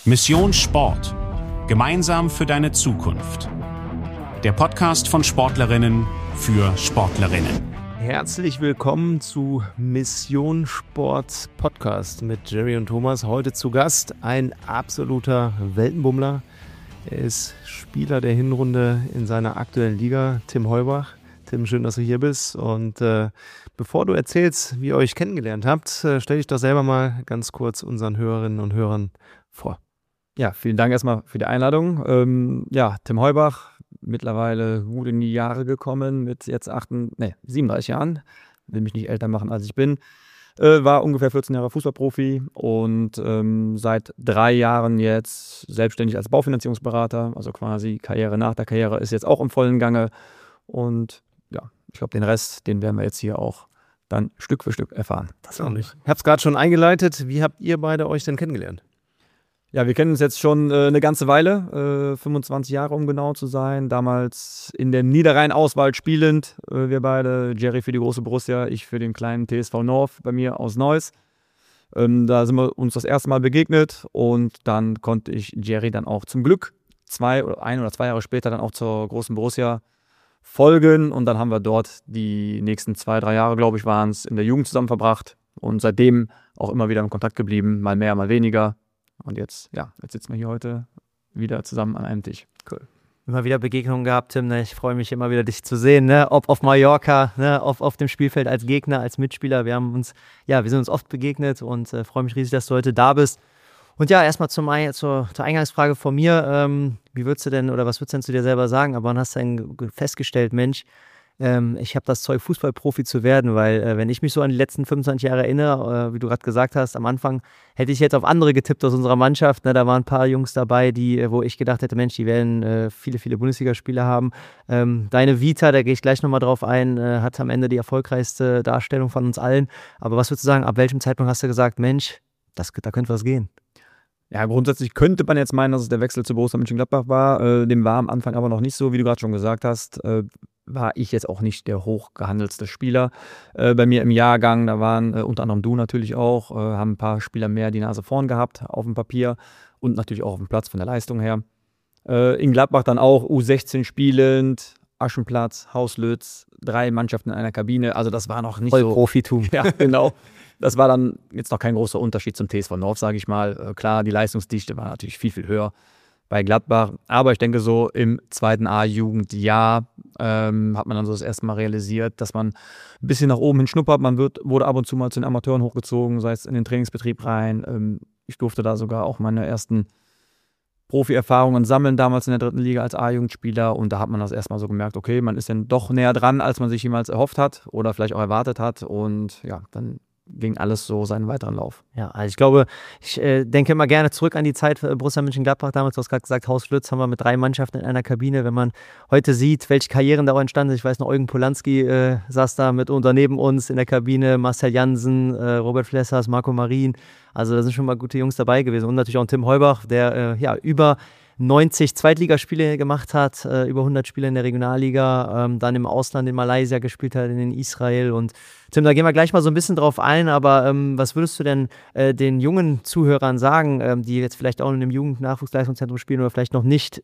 Mission Sport. Gemeinsam für deine Zukunft. Der Podcast von Sportlerinnen für Sportlerinnen. Herzlich willkommen zu Mission Sport Podcast mit Jerry und Thomas. Heute zu Gast ein absoluter Weltenbummler. Er ist Spieler der Hinrunde in seiner aktuellen Liga, Tim Heubach. Tim, schön, dass du hier bist. Und bevor du erzählst, wie ihr euch kennengelernt habt, stell dich doch selber mal ganz kurz unseren Hörerinnen und Hörern vor. Ja, vielen Dank erstmal für die Einladung. Tim Heubach, mittlerweile gut in die Jahre gekommen mit jetzt 37 Jahren. Will mich nicht älter machen, als ich bin. War ungefähr 14 Jahre Fußballprofi und seit 3 Jahren jetzt selbstständig als Baufinanzierungsberater. Also quasi Karriere nach der Karriere ist jetzt auch im vollen Gange. Und ja, ich glaube, den Rest, den werden wir jetzt hier auch dann Stück für Stück erfahren. Das auch nicht. Ich habe es gerade schon eingeleitet. Wie habt ihr beide euch denn kennengelernt? Ja, wir kennen uns jetzt schon eine ganze Weile, 25 Jahre um genau zu sein. Damals in der Niederrhein-Auswahl spielend, wir beide, Jerry für die große Borussia, ich für den kleinen TSV North, bei mir aus Neuss. Da sind wir uns das erste Mal begegnet und dann konnte ich Jerry dann auch zum Glück 1 oder 2 Jahre später dann auch zur großen Borussia folgen. Und dann haben wir dort die nächsten 2, 3 Jahre, glaube ich, waren es, in der Jugend zusammen verbracht und seitdem auch immer wieder in Kontakt geblieben, mal mehr, mal weniger. Und jetzt sitzen wir hier heute wieder zusammen an einem Tisch. Cool. Immer wieder Begegnungen gehabt, Tim. Ne? Ich freue mich immer wieder, dich zu sehen. Ne? Ob auf Mallorca, ne? auf dem Spielfeld als Gegner, als Mitspieler. Wir sind uns oft begegnet und freue mich riesig, dass du heute da bist. Und ja, erstmal zur Eingangsfrage von mir. Wie würdest du denn oder was würdest du denn zu dir selber sagen? Aber wann hast du denn festgestellt, Mensch, ich habe das Zeug, Fußballprofi zu werden, weil wenn ich mich so an die letzten 25 Jahre erinnere, wie du gerade gesagt hast, am Anfang hätte ich jetzt auf andere getippt aus unserer Mannschaft. Ne? Da waren ein paar Jungs dabei, wo ich gedacht hätte, Mensch, die werden viele, viele Bundesligaspiele haben. Deine Vita, da gehe ich gleich nochmal drauf ein, hat am Ende die erfolgreichste Darstellung von uns allen. Aber was würdest du sagen, ab welchem Zeitpunkt hast du gesagt, Mensch, da könnte was gehen? Ja, grundsätzlich könnte man jetzt meinen, dass es der Wechsel zu Borussia Mönchengladbach war. Dem war am Anfang aber noch nicht so, wie du gerade schon gesagt hast. War ich jetzt auch nicht der hochgehandelste Spieler. Bei mir im Jahrgang, da waren unter anderem du natürlich auch, haben ein paar Spieler mehr die Nase vorn gehabt auf dem Papier und natürlich auch auf dem Platz von der Leistung her. In Gladbach dann auch U16 spielend, Aschenplatz, Hauslötz, 3 Mannschaften in einer Kabine. Also das war noch nicht voll so Profitum. Ja, genau. Das war dann jetzt noch kein großer Unterschied zum TSV North, sage ich mal. Klar, die Leistungsdichte war natürlich viel, viel höher bei Gladbach. Aber ich denke, so im 2. A-Jugendjahr hat man dann so das erste Mal realisiert, dass man ein bisschen nach oben hin schnuppert. Man wurde ab und zu mal zu den Amateuren hochgezogen, sei es in den Trainingsbetrieb rein. Ich durfte da sogar auch meine ersten Profi-Erfahrungen sammeln, damals in der 3. Liga als A-Jugendspieler. Und da hat man das erstmal so gemerkt, okay, man ist dann doch näher dran, als man sich jemals erhofft hat oder vielleicht auch erwartet hat. Und ja, dann ging alles so seinen weiteren Lauf. Ja, also ich glaube, ich denke immer gerne zurück an die Zeit Borussia Mönchengladbach damals. Du hast gerade gesagt, Hauslötz haben wir mit 3 Mannschaften in einer Kabine. Wenn man heute sieht, welche Karrieren da auch entstanden sind. Ich weiß noch, Eugen Polanski saß da mitunter neben uns in der Kabine, Marcel Jansen, Robert Flessers, Marco Marin. Also da sind schon mal gute Jungs dabei gewesen. Und natürlich auch ein Tim Heubach, der über 90 Zweitligaspiele gemacht hat, über 100 Spiele in der Regionalliga, dann im Ausland in Malaysia gespielt hat, in Israel. Und Tim, da gehen wir gleich mal so ein bisschen drauf ein, aber was würdest du denn den jungen Zuhörern sagen, die jetzt vielleicht auch in einem Jugendnachwuchsleistungszentrum spielen oder vielleicht noch nicht,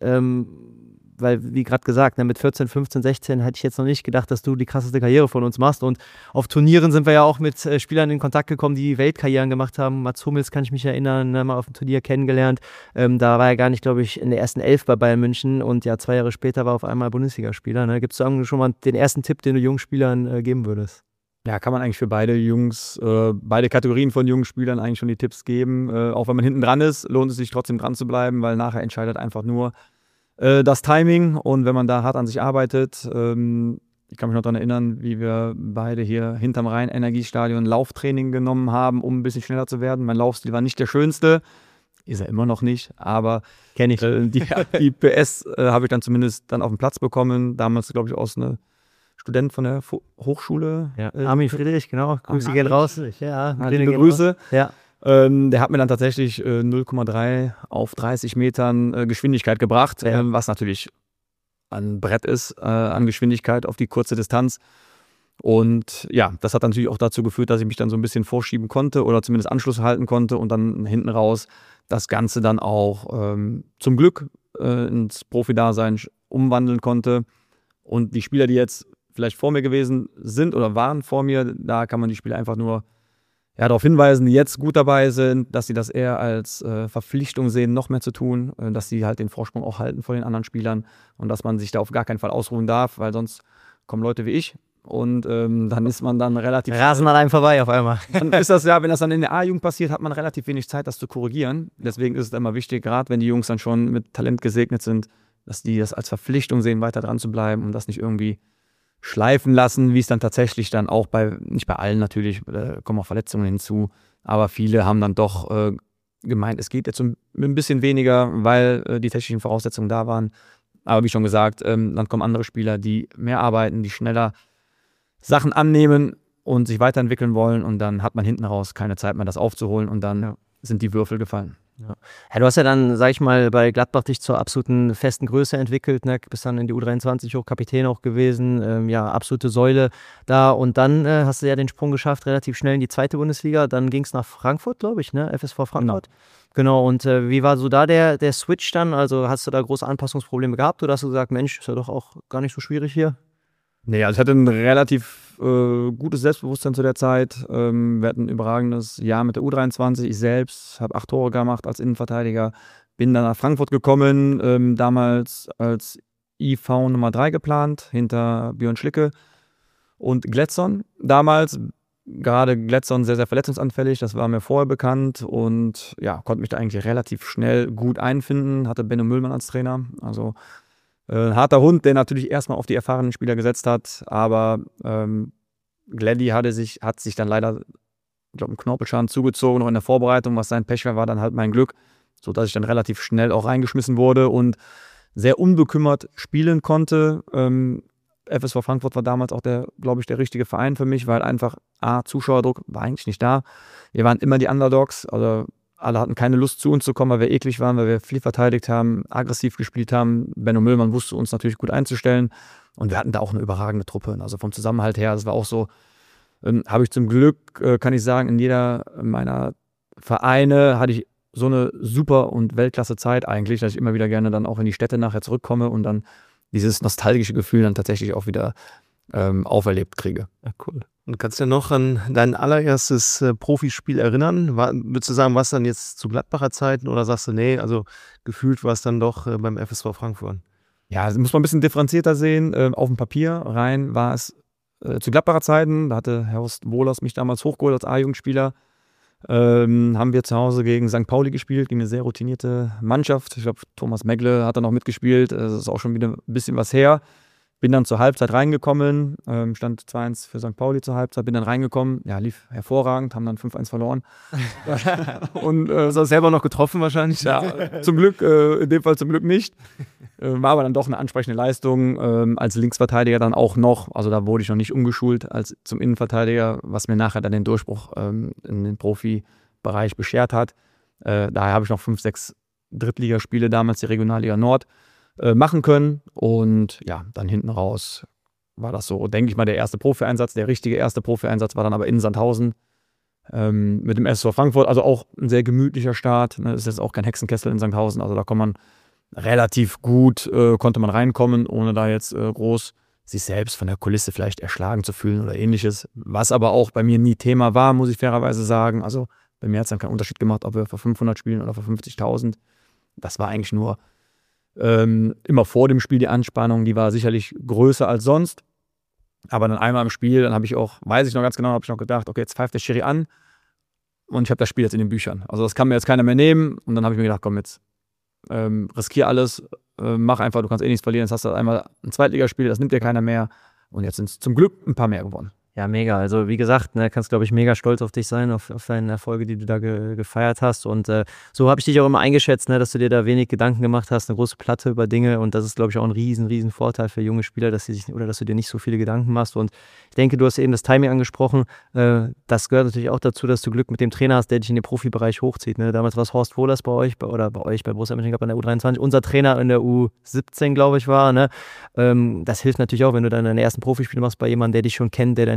weil, wie gerade gesagt, mit 14, 15, 16 hätte ich jetzt noch nicht gedacht, dass du die krasseste Karriere von uns machst. Und auf Turnieren sind wir ja auch mit Spielern in Kontakt gekommen, die Weltkarrieren gemacht haben. Mats Hummels, kann ich mich erinnern, mal auf dem Turnier kennengelernt. Da war er gar nicht, glaube ich, in der ersten 11 bei Bayern München und ja, 2 Jahre später war er auf einmal Bundesligaspieler. Ne? Gibt es schon mal den ersten Tipp, den du jungen Spielern geben würdest? Ja, kann man eigentlich für beide Kategorien von jungen Spielern eigentlich schon die Tipps geben. Auch wenn man hinten dran ist, lohnt es sich trotzdem dran zu bleiben, weil nachher entscheidet einfach nur das Timing, und wenn man da hart an sich arbeitet, ich kann mich noch daran erinnern, wie wir beide hier hinterm Rhein-Energiestadion Lauftraining genommen haben, um ein bisschen schneller zu werden. Mein Laufstil war nicht der schönste, ist er immer noch nicht, aber kenne ich. Die PS habe ich dann zumindest dann auf den Platz bekommen. Damals, glaube ich, aus einer Student von der Hochschule. Ja. Armin Friedrich, genau. Grüße gehen raus. Ja, liebe Grüße. Ja. Der hat mir dann tatsächlich 0,3 auf 30 Metern Geschwindigkeit gebracht, was natürlich ein Brett ist an Geschwindigkeit auf die kurze Distanz. Und ja, das hat natürlich auch dazu geführt, dass ich mich dann so ein bisschen vorschieben konnte oder zumindest Anschluss halten konnte und dann hinten raus das Ganze dann auch zum Glück ins Profidasein umwandeln konnte. Und die Spieler, die jetzt vielleicht vor mir gewesen sind oder waren vor mir, da kann man die Spieler einfach nur darauf hinweisen, die jetzt gut dabei sind, dass sie das eher als Verpflichtung sehen, noch mehr zu tun, dass sie halt den Vorsprung auch halten vor den anderen Spielern und dass man sich da auf gar keinen Fall ausruhen darf, weil sonst kommen Leute wie ich und dann ist man dann relativ... Rasen an einem vorbei auf einmal. Dann ist das wenn das dann in der A-Jugend passiert, hat man relativ wenig Zeit, das zu korrigieren. Deswegen ist es immer wichtig, gerade wenn die Jungs dann schon mit Talent gesegnet sind, dass die das als Verpflichtung sehen, weiter dran zu bleiben und das nicht irgendwie schleifen lassen, wie es dann tatsächlich dann auch nicht bei allen natürlich, kommen auch Verletzungen hinzu, aber viele haben dann doch gemeint, es geht jetzt ein bisschen weniger, weil die technischen Voraussetzungen da waren. Aber wie schon gesagt, dann kommen andere Spieler, die mehr arbeiten, die schneller Sachen annehmen und sich weiterentwickeln wollen und dann hat man hinten raus keine Zeit mehr, das aufzuholen und dann sind die Würfel gefallen. Ja, du hast ja dann, sag ich mal, bei Gladbach dich zur absoluten festen Größe entwickelt, ne? Bist dann in die U23 hoch, Kapitän auch gewesen, absolute Säule da und dann hast du ja den Sprung geschafft, relativ schnell in die zweite Bundesliga, dann ging es nach Frankfurt, glaube ich, ne? FSV Frankfurt. Genau, und wie war so da der Switch dann? Also hast du da große Anpassungsprobleme gehabt oder hast du gesagt, Mensch, ist ja doch auch gar nicht so schwierig hier? Nee, also ich hatte ein relativ gutes Selbstbewusstsein zu der Zeit. Wir hatten ein überragendes Jahr mit der U23. Ich selbst habe 8 Tore gemacht als Innenverteidiger. Bin dann nach Frankfurt gekommen, damals als IV Nummer 3 geplant, hinter Björn Schlicke und Gletzon. Damals, gerade Gletzon, sehr, sehr verletzungsanfällig. Das war mir vorher bekannt und konnte mich da eigentlich relativ schnell gut einfinden. Hatte Benno Müllmann als Trainer, also ein harter Hund, der natürlich erstmal auf die erfahrenen Spieler gesetzt hat, aber Gladdy hat sich dann leider, ich glaube, einen Knorpelschaden zugezogen, noch in der Vorbereitung, was sein Pech war dann halt mein Glück, sodass ich dann relativ schnell auch reingeschmissen wurde und sehr unbekümmert spielen konnte. FSV Frankfurt war damals auch der richtige Verein für mich, weil einfach Zuschauerdruck war eigentlich nicht da. Wir waren immer die Underdogs, also alle hatten keine Lust, zu uns zu kommen, weil wir eklig waren, weil wir viel verteidigt haben, aggressiv gespielt haben. Benno Müllmann wusste uns natürlich gut einzustellen. Und wir hatten da auch eine überragende Truppe. Also vom Zusammenhalt her, das war auch so, habe ich zum Glück, kann ich sagen, in jeder meiner Vereine hatte ich so eine super und Weltklasse Zeit eigentlich, dass ich immer wieder gerne dann auch in die Städte nachher zurückkomme und dann dieses nostalgische Gefühl dann tatsächlich auch wieder auferlebt kriege. Ja, cool. Und kannst du noch an dein allererstes Profispiel erinnern? Würdest du sagen, was dann jetzt zu Gladbacher Zeiten oder sagst du, nee, also gefühlt war es dann doch beim FSV Frankfurt? Ja, das muss man ein bisschen differenzierter sehen. Auf dem Papier rein war es zu Gladbacher Zeiten, da hatte Horst Wohlers mich damals hochgeholt als A-Jugendspieler. Haben wir zu Hause gegen St. Pauli gespielt, gegen eine sehr routinierte Mannschaft. Ich glaube, Thomas Megle hat da noch mitgespielt. Das ist auch schon wieder ein bisschen was her. Bin dann zur Halbzeit reingekommen, stand 2-1 für St. Pauli zur Halbzeit, bin dann reingekommen, lief hervorragend, haben dann 5-1 verloren. Und hast du selber noch getroffen wahrscheinlich? Ja, zum Glück, in dem Fall zum Glück nicht. War aber dann doch eine ansprechende Leistung, als Linksverteidiger dann auch noch, also da wurde ich noch nicht umgeschult als zum Innenverteidiger, was mir nachher dann den Durchbruch in den Profibereich beschert hat. Daher habe ich noch 5, 6 Drittligaspiele damals, die Regionalliga Nord, machen können und dann hinten raus war das so, denke ich mal, der erste Profi-Einsatz. Der richtige erste Profi-Einsatz war dann aber in Sandhausen mit dem SV Frankfurt, also auch ein sehr gemütlicher Start. Das ist jetzt auch kein Hexenkessel in Sandhausen, also da konnte man reinkommen, ohne da jetzt groß sich selbst von der Kulisse vielleicht erschlagen zu fühlen oder ähnliches, was aber auch bei mir nie Thema war, muss ich fairerweise sagen. Also bei mir hat es dann keinen Unterschied gemacht, ob wir vor 500 spielen oder vor 50.000. Das war eigentlich nur immer vor dem Spiel die Anspannung, die war sicherlich größer als sonst. Aber dann einmal im Spiel, dann habe ich auch, weiß ich noch ganz genau, habe ich noch gedacht, okay, jetzt pfeift der Schiri an und ich habe das Spiel jetzt in den Büchern. Also das kann mir jetzt keiner mehr nehmen und dann habe ich mir gedacht, komm jetzt, riskier alles, mach einfach, du kannst eh nichts verlieren, jetzt hast du einmal ein Zweitligaspiel, das nimmt dir keiner mehr und jetzt sind es zum Glück ein paar mehr geworden. Ja, mega. Also wie gesagt, kannst, glaube ich, mega stolz auf dich sein, auf deine Erfolge, die du da gefeiert hast. Und so habe ich dich auch immer eingeschätzt, dass du dir da wenig Gedanken gemacht hast, eine große Platte über Dinge. Und das ist, glaube ich, auch ein riesen Vorteil für junge Spieler, dass du dir nicht so viele Gedanken machst. Und ich denke, du hast eben das Timing angesprochen. Das gehört natürlich auch dazu, dass du Glück mit dem Trainer hast, der dich in den Profibereich hochzieht. Ne? Damals war es Horst Wohlers bei euch, bei Borussia Mönchengladbach in der U23. Unser Trainer in der U17, glaube ich, war. Ne? Das hilft natürlich auch, wenn du dann deine ersten Profispiele machst bei jemandem, der dich schon kennt, der deine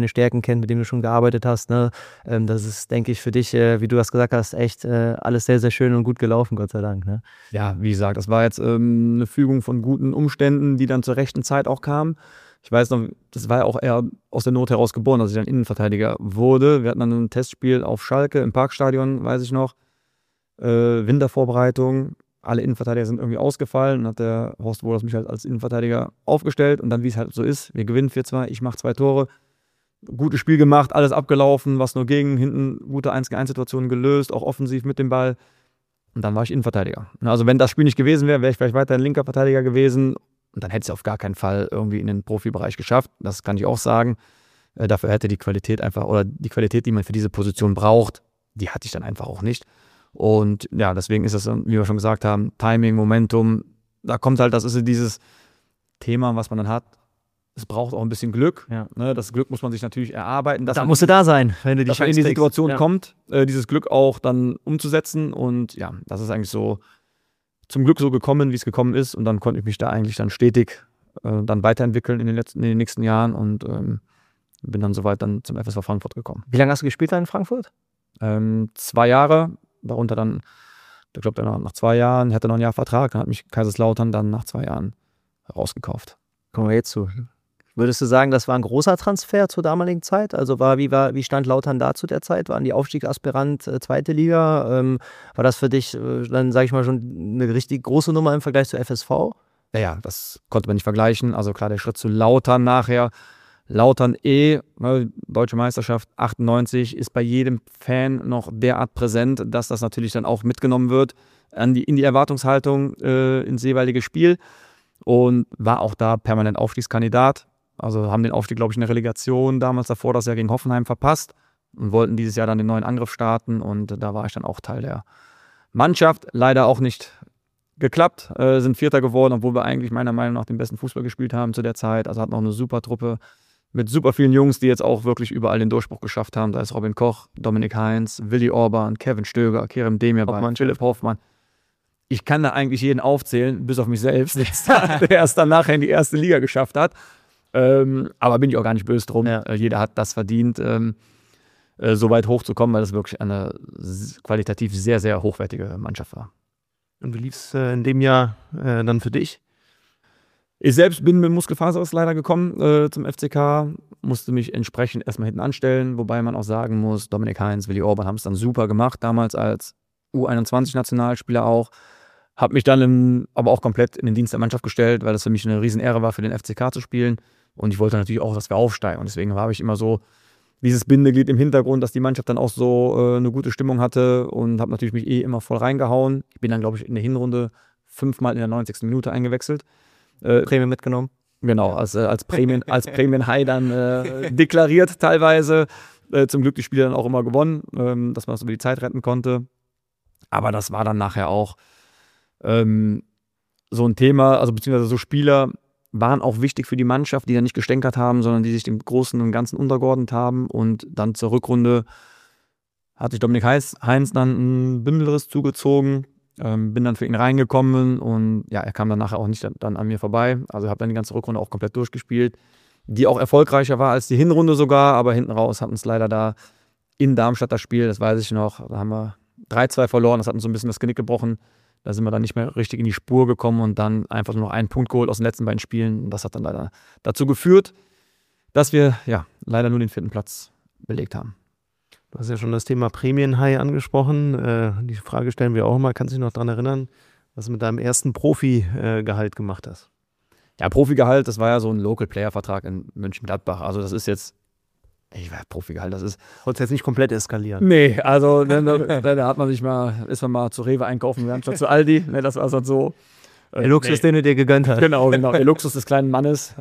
deine Stärken kennt, mit dem du schon gearbeitet hast. Ne? Das ist, denke ich, für dich, wie du das gesagt hast, echt alles sehr, sehr schön und gut gelaufen, Gott sei Dank. Ne? Ja, wie gesagt, das war jetzt eine Fügung von guten Umständen, die dann zur rechten Zeit auch kamen. Ich weiß noch, das war ja auch eher aus der Not heraus geboren, dass ich dann Innenverteidiger wurde. Wir hatten dann ein Testspiel auf Schalke im Parkstadion, weiß ich noch. Wintervorbereitung. Alle Innenverteidiger sind irgendwie ausgefallen. Dann hat der Horst Wohlers mich halt als Innenverteidiger aufgestellt. Und dann, wie es halt so ist, wir gewinnen 4-2, ich mache 2 Tore. Gutes Spiel gemacht, alles abgelaufen, was nur ging. Hinten gute 1-gegen-1-Situationen gelöst, auch offensiv mit dem Ball. Und dann war ich Innenverteidiger. Also wenn das Spiel nicht gewesen wäre, wäre ich vielleicht weiter ein linker Verteidiger gewesen. Und dann hätte es auf gar keinen Fall irgendwie in den Profibereich geschafft. Das kann ich auch sagen. Dafür hätte die Qualität einfach, oder die Qualität, die man für diese Position braucht, die hatte ich dann einfach auch nicht. Und ja, deswegen ist das, wie wir schon gesagt haben, Timing, Momentum. Da kommt halt, das ist dieses Thema, was man dann hat. Es braucht auch ein bisschen Glück. Ja. Ne? Das Glück muss man sich natürlich erarbeiten. Da musst du da sein, wenn du die in die Situation ja. kommt, dieses Glück auch dann umzusetzen. Und ja, das ist eigentlich so zum Glück so gekommen, wie es gekommen ist. Und dann konnte ich mich da eigentlich dann stetig dann weiterentwickeln in den nächsten Jahren und bin dann soweit dann zum FSV Frankfurt gekommen. Wie lange hast du gespielt da in Frankfurt? 2 Jahre, darunter dann, ich glaube, nach 2 Jahren, hätte noch ein Jahr Vertrag, dann hat mich Kaiserslautern dann nach 2 Jahren rausgekauft. Kommen wir jetzt zu. Würdest du sagen, das war ein großer Transfer zur damaligen Zeit? Also wie stand Lautern da zu der Zeit? Waren die Aufstiegsaspirant zweite Liga? War das für dich dann, sage ich mal, schon eine richtig große Nummer im Vergleich zu FSV? Ja, das konnte man nicht vergleichen. Also klar, der Schritt zu Lautern nachher. Lautern Deutsche Meisterschaft 98, ist bei jedem Fan noch derart präsent, dass das natürlich dann auch mitgenommen wird in die Erwartungshaltung ins jeweilige Spiel und war auch da permanent Aufstiegskandidat. Also haben den Aufstieg, glaube ich, in der Relegation damals davor das Jahr gegen Hoffenheim verpasst und wollten dieses Jahr dann den neuen Angriff starten und da war ich dann auch Teil der Mannschaft. Leider auch nicht geklappt, sind Vierter geworden, obwohl wir eigentlich meiner Meinung nach den besten Fußball gespielt haben zu der Zeit. Also hatten auch eine super Truppe mit super vielen Jungs, die jetzt auch wirklich überall den Durchbruch geschafft haben. Da ist Robin Koch, Dominik Heinz, Willi Orban, Kevin Stöger, Kerem Demirbay, Philipp Hoffmann. Ich kann da eigentlich jeden aufzählen, bis auf mich selbst, der es dann nachher in die erste Liga geschafft hat. Aber bin ich auch gar nicht böse drum. Ja. Jeder hat das verdient, so weit hochzukommen, weil das wirklich eine qualitativ sehr, sehr hochwertige Mannschaft war. Und wie lief es in dem Jahr dann für dich? Ich selbst bin mit Muskelfaserriss leider gekommen zum FCK, musste mich entsprechend erstmal hinten anstellen, wobei man auch sagen muss, Dominik Heinz, Willi Orban haben es dann super gemacht, damals als U21-Nationalspieler auch. Habe mich dann aber auch komplett in den Dienst der Mannschaft gestellt, weil das für mich eine Riesenehre war, für den FCK zu spielen. Und ich wollte natürlich auch, dass wir aufsteigen. Und deswegen habe ich immer so dieses Bindeglied im Hintergrund, dass die Mannschaft dann auch so eine gute Stimmung hatte und habe natürlich mich immer voll reingehauen. Ich bin dann, glaube ich, in der Hinrunde 5-mal in der 90. Minute eingewechselt. Prämie mitgenommen? Genau, als Prämienhai dann deklariert teilweise. Zum Glück die Spiele dann auch immer gewonnen, dass man das über die Zeit retten konnte. Aber das war dann nachher auch so ein Thema, also beziehungsweise so Spieler waren auch wichtig für die Mannschaft, die dann nicht gestänkert haben, sondern die sich dem Großen und Ganzen untergeordnet haben. Und dann zur Rückrunde hat sich Dominik Heinz dann einen Bündelriss zugezogen. Bin dann für ihn reingekommen und ja, er kam dann nachher auch nicht dann an mir vorbei. Also habe dann die ganze Rückrunde auch komplett durchgespielt, die auch erfolgreicher war als die Hinrunde sogar, aber hinten raus hatten es leider da in Darmstadt das Spiel, das weiß ich noch. Da haben wir 3-2 verloren, das hat uns so ein bisschen das Genick gebrochen. Da sind wir dann nicht mehr richtig in die Spur gekommen und dann einfach nur noch einen Punkt geholt aus den letzten beiden Spielen. Und das hat dann leider dazu geführt, dass wir ja leider nur den 4. Platz belegt haben. Du hast ja schon das Thema Prämienhai angesprochen. Die Frage stellen wir auch mal. Kannst du dich noch daran erinnern, was du mit deinem ersten Profi-Gehalt gemacht hast? Ja, Profigehalt, das war ja so ein Local-Player-Vertrag in Mönchengladbach. Also das ist jetzt, Profigehalt, das ist... Wolltest jetzt nicht komplett eskalieren? Nee, also da hat man ist man mal zu Rewe einkaufen gegangen, statt zu Aldi. Ne, das war dann so... Der Luxus, den du dir gegönnt hast. Genau, der Luxus des kleinen Mannes.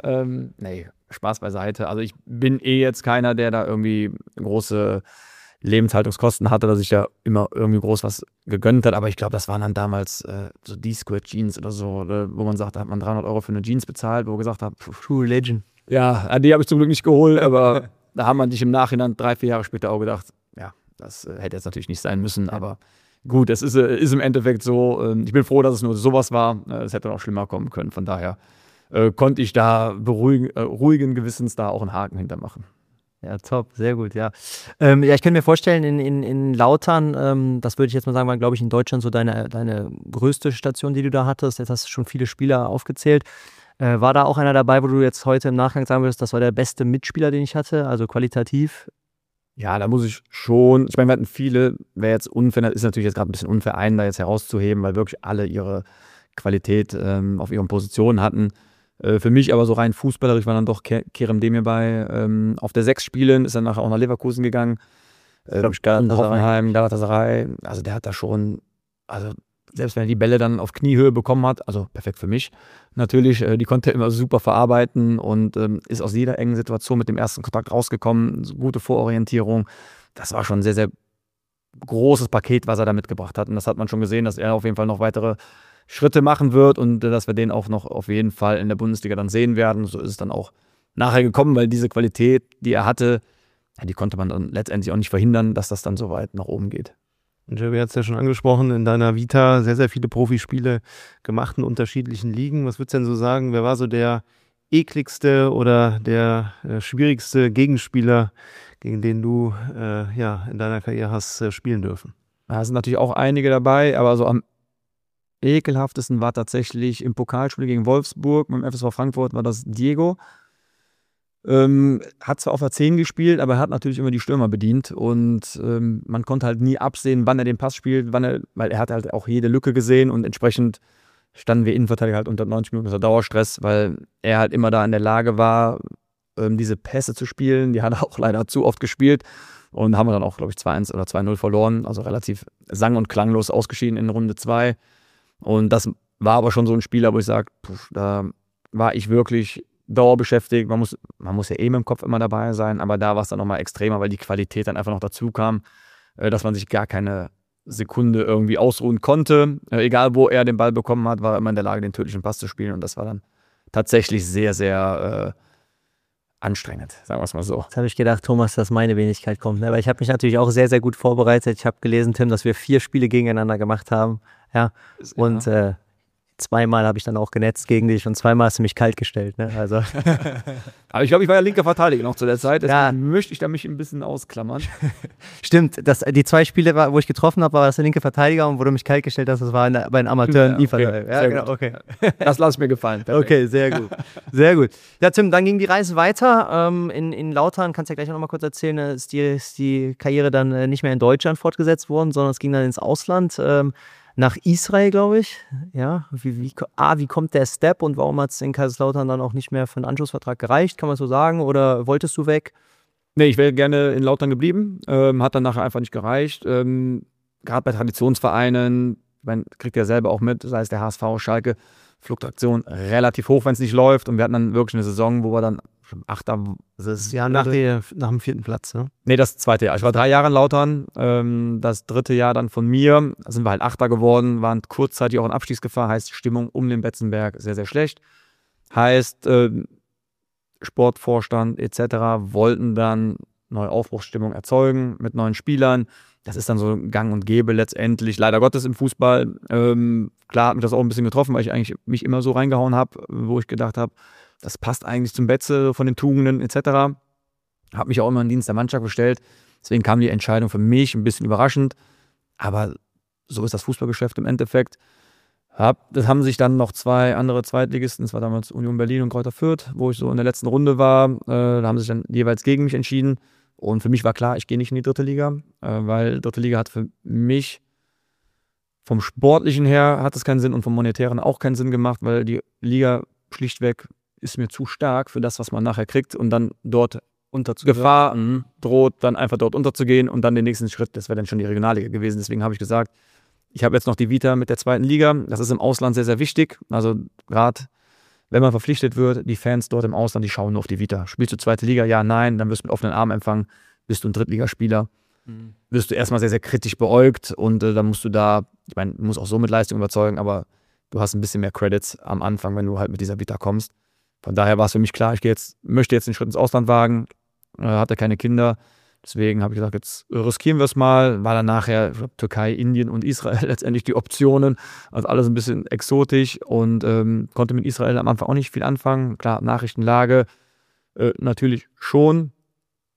Spaß beiseite. Also ich bin jetzt keiner, der da irgendwie große Lebenshaltungskosten hatte, dass ich da immer irgendwie groß was gegönnt hat. Aber ich glaube, das waren dann damals so D-Squared Jeans oder so, wo man sagt, da hat man 300 € für eine Jeans bezahlt, wo man gesagt hat, True Religion. Ja, die habe ich zum Glück nicht geholt, aber da haben wir dich im Nachhinein 3-4 Jahre später auch gedacht, ja, das hätte jetzt natürlich nicht sein müssen, aber gut, es ist im Endeffekt so, ich bin froh, dass es nur sowas war, es hätte auch schlimmer kommen können, von daher konnte ich da ruhigen Gewissens da auch einen Haken hintermachen. Ja, top, sehr gut, ja. Ja, ich könnte mir vorstellen, in Lautern, das würde ich jetzt mal sagen, war, glaube ich, in Deutschland so deine größte Station, die du da hattest. Jetzt hast du schon viele Spieler aufgezählt. War da auch einer dabei, wo du jetzt heute im Nachgang sagen würdest, das war der beste Mitspieler, den ich hatte, also qualitativ? Ja, da muss ich schon, ich meine, wir hatten viele, wäre jetzt unfair, ist natürlich jetzt gerade ein bisschen unfair, einen da jetzt herauszuheben, weil wirklich alle ihre Qualität auf ihren Positionen hatten. Für mich aber so rein fußballerisch war dann doch Kerem Demirbay auf der 6 spielen, ist dann nachher auch nach Leverkusen gegangen. Hoffenheim, Galatasaray, also der hat da schon, also selbst wenn er die Bälle dann auf Kniehöhe bekommen hat, also perfekt für mich natürlich, die konnte er immer super verarbeiten und ist aus jeder engen Situation mit dem ersten Kontakt rausgekommen, so gute Vororientierung. Das war schon ein sehr, sehr großes Paket, was er da mitgebracht hat und das hat man schon gesehen, dass er auf jeden Fall noch weitere Schritte machen wird und dass wir den auch noch auf jeden Fall in der Bundesliga dann sehen werden. So ist es dann auch nachher gekommen, weil diese Qualität, die er hatte, ja, die konnte man dann letztendlich auch nicht verhindern, dass das dann so weit nach oben geht. Jerry hat es ja schon angesprochen, in deiner Vita sehr, sehr viele Profispiele gemacht in unterschiedlichen Ligen. Was würdest du denn so sagen, wer war so der ekligste oder der schwierigste Gegenspieler, gegen den du in deiner Karriere hast spielen dürfen? Da sind natürlich auch einige dabei, aber so am ekelhaftesten war tatsächlich im Pokalspiel gegen Wolfsburg mit dem FSV Frankfurt war das Diego. Hat zwar auf der 10 gespielt, aber er hat natürlich immer die Stürmer bedient und man konnte halt nie absehen, wann er den Pass spielt, weil er hat halt auch jede Lücke gesehen und entsprechend standen wir Innenverteidiger halt unter 90 Minuten unter Dauerstress, weil er halt immer da in der Lage war, diese Pässe zu spielen. Die hat er auch leider zu oft gespielt und haben wir dann auch, glaube ich, 2-1 oder 2-0 verloren, also relativ sang- und klanglos ausgeschieden in Runde 2. Und das war aber schon so ein Spieler, wo ich sage, da war ich wirklich dauerbeschäftigt. Man muss ja mit dem Kopf immer dabei sein, aber da war es dann nochmal extremer, weil die Qualität dann einfach noch dazu kam, dass man sich gar keine Sekunde irgendwie ausruhen konnte. Egal, wo er den Ball bekommen hat, war er immer in der Lage, den tödlichen Pass zu spielen und das war dann tatsächlich sehr, sehr anstrengend, sagen wir es mal so. Jetzt habe ich gedacht, Thomas, dass meine Wenigkeit kommt. Ne? Aber ich habe mich natürlich auch sehr, sehr gut vorbereitet. Ich habe gelesen, Tim, dass wir 4 Spiele gegeneinander gemacht haben. Ja. Und zweimal habe ich dann auch genetzt gegen dich und zweimal hast du mich kalt gestellt. Ne? Also. Aber ich glaube, ich war ja linker Verteidiger noch zu der Zeit. Deswegen Ja. möchte ich da mich ein bisschen ausklammern. Stimmt, die 2 Spiele, wo ich getroffen habe, war das der linke Verteidiger und wo du mich kalt gestellt hast, das war bei den Amateuren nie Verteidiger. Ja, genau, okay. Das lasse ich mir gefallen. Perfekt. Okay, sehr gut. Sehr gut. Ja, Tim, dann ging die Reise weiter. In Lautern, kannst du ja gleich noch mal kurz erzählen, ist die Karriere dann nicht mehr in Deutschland fortgesetzt worden, sondern es ging dann ins Ausland, nach Israel, glaube ich. Ja, wie kommt der Step und warum hat es in Kaiserslautern dann auch nicht mehr für einen Anschlussvertrag gereicht, kann man so sagen, oder wolltest du weg? Nee, ich wäre gerne in Lautern geblieben. Hat dann nachher einfach nicht gereicht. Gerade bei Traditionsvereinen, man kriegt ja selber auch mit, sei es der HSV, Schalke, Fluktuation relativ hoch, wenn es nicht läuft. Und wir hatten dann wirklich eine Saison, wo wir dann Achter. Das Jahr nach dem 4. Platz, ne? Nee, das 2. Jahr. Ich war 3 Jahre in Lautern. Das 3. Jahr dann von mir. Da sind wir halt Achter geworden, waren kurzzeitig auch in Abstiegsgefahr. Heißt, Stimmung um den Betzenberg sehr, sehr schlecht. Heißt, Sportvorstand etc. wollten dann neue Aufbruchsstimmung erzeugen mit neuen Spielern. Das ist dann so gang und gäbe letztendlich, leider Gottes im Fußball. Klar hat mich das auch ein bisschen getroffen, weil ich eigentlich mich immer so reingehauen habe, wo ich gedacht habe, das passt eigentlich zum Betze von den Tugenden etc. Habe mich auch immer in den Dienst der Mannschaft gestellt. Deswegen kam die Entscheidung für mich ein bisschen überraschend. Aber so ist das Fußballgeschäft im Endeffekt. Das haben sich dann noch 2 andere Zweitligisten, das war damals Union Berlin und Greuther Fürth, wo ich so in der letzten Runde war. Da haben sich dann jeweils gegen mich entschieden. Und für mich war klar, ich gehe nicht in die 3. Liga, weil 3. Liga hat für mich vom Sportlichen her hat es keinen Sinn und vom Monetären auch keinen Sinn gemacht, weil die Liga schlichtweg ist mir zu stark für das, was man nachher kriegt und dann dort Gefahr droht, dann einfach dort unterzugehen und dann den nächsten Schritt, das wäre dann schon die Regionalliga gewesen. Deswegen habe ich gesagt, ich habe jetzt noch die Vita mit der 2. Liga. Das ist im Ausland sehr, sehr wichtig. Also gerade, wenn man verpflichtet wird, die Fans dort im Ausland, die schauen nur auf die Vita. Spielst du 2. Liga? Ja, nein. Dann wirst du mit offenen Armen empfangen. Bist du ein Drittligaspieler, wirst du erstmal sehr, sehr kritisch beäugt und dann musst du ich meine, du musst auch so mit Leistung überzeugen, aber du hast ein bisschen mehr Credits am Anfang, wenn du halt mit dieser Vita kommst. Von daher war es für mich klar, möchte jetzt den Schritt ins Ausland wagen, hatte keine Kinder. Deswegen habe ich gesagt, jetzt riskieren wir es mal. War dann nachher Türkei, Indien und Israel letztendlich die Optionen. Also alles ein bisschen exotisch und konnte mit Israel am Anfang auch nicht viel anfangen. Klar, Nachrichtenlage natürlich schon.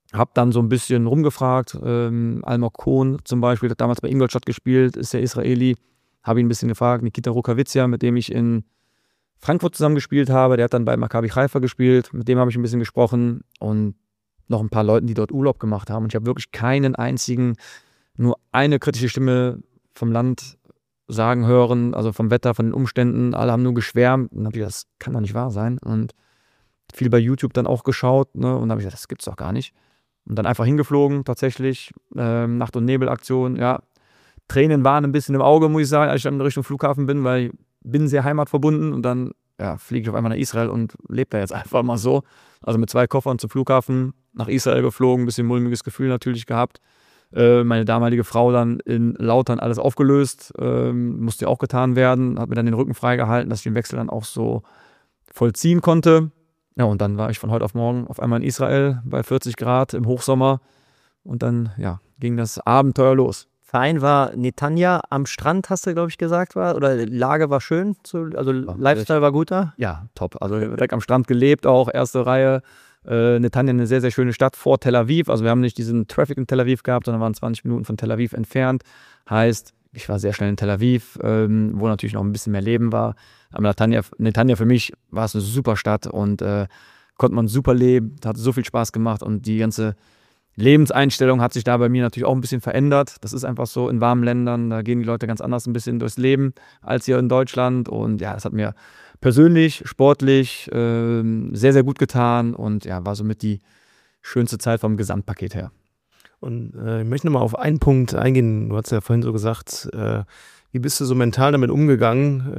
Habe dann so ein bisschen rumgefragt. Almog Kohn zum Beispiel hat damals bei Ingolstadt gespielt, ist der Israeli. Habe ihn ein bisschen gefragt. Nikita Rukavizia, mit dem ich in Frankfurt zusammen gespielt habe, der hat dann bei Maccabi Haifa gespielt. Mit dem habe ich ein bisschen gesprochen und noch ein paar Leuten, die dort Urlaub gemacht haben. Und ich habe wirklich keinen einzigen, nur eine kritische Stimme vom Land sagen hören, also vom Wetter, von den Umständen. Alle haben nur geschwärmt. Und dann habe ich gedacht, das kann doch nicht wahr sein. Und viel bei YouTube dann auch geschaut. Ne? Und dann habe ich gesagt, das gibt's doch gar nicht. Und dann einfach hingeflogen, tatsächlich. Nacht- und Nebelaktion, ja. Tränen waren ein bisschen im Auge, muss ich sagen, als ich dann in Richtung Flughafen bin, weil ich bin sehr heimatverbunden. Und dann fliege ich auf einmal nach Israel und lebe da jetzt einfach mal so. Also mit 2 Koffern zum Flughafen nach Israel geflogen, ein bisschen mulmiges Gefühl natürlich gehabt. Meine damalige Frau dann in Lautern alles aufgelöst, musste ja auch getan werden, hat mir dann den Rücken freigehalten, dass ich den Wechsel dann auch so vollziehen konnte. Ja, und dann war ich von heute auf morgen auf einmal in Israel bei 40 Grad im Hochsommer und dann ging das Abenteuer los. Verein war Netanya am Strand, hast du, glaube ich, gesagt, war? Oder Lage war schön? Also Lifestyle war gut da? Ja, top. Also direkt am Strand gelebt auch, erste Reihe. Netanya eine sehr, sehr schöne Stadt vor Tel Aviv. Also wir haben nicht diesen Traffic in Tel Aviv gehabt, sondern waren 20 Minuten von Tel Aviv entfernt. Heißt, ich war sehr schnell in Tel Aviv, wo natürlich noch ein bisschen mehr Leben war. Aber Netanya für mich war es eine super Stadt und konnte man super leben, hat so viel Spaß gemacht und die ganze Lebenseinstellung hat sich da bei mir natürlich auch ein bisschen verändert. Das ist einfach so in warmen Ländern, da gehen die Leute ganz anders ein bisschen durchs Leben als hier in Deutschland. Und ja, das hat mir persönlich, sportlich sehr, sehr gut getan und ja, war somit die schönste Zeit vom Gesamtpaket her. Und ich möchte nochmal auf einen Punkt eingehen. Du hast ja vorhin so gesagt, wie bist du so mental damit umgegangen,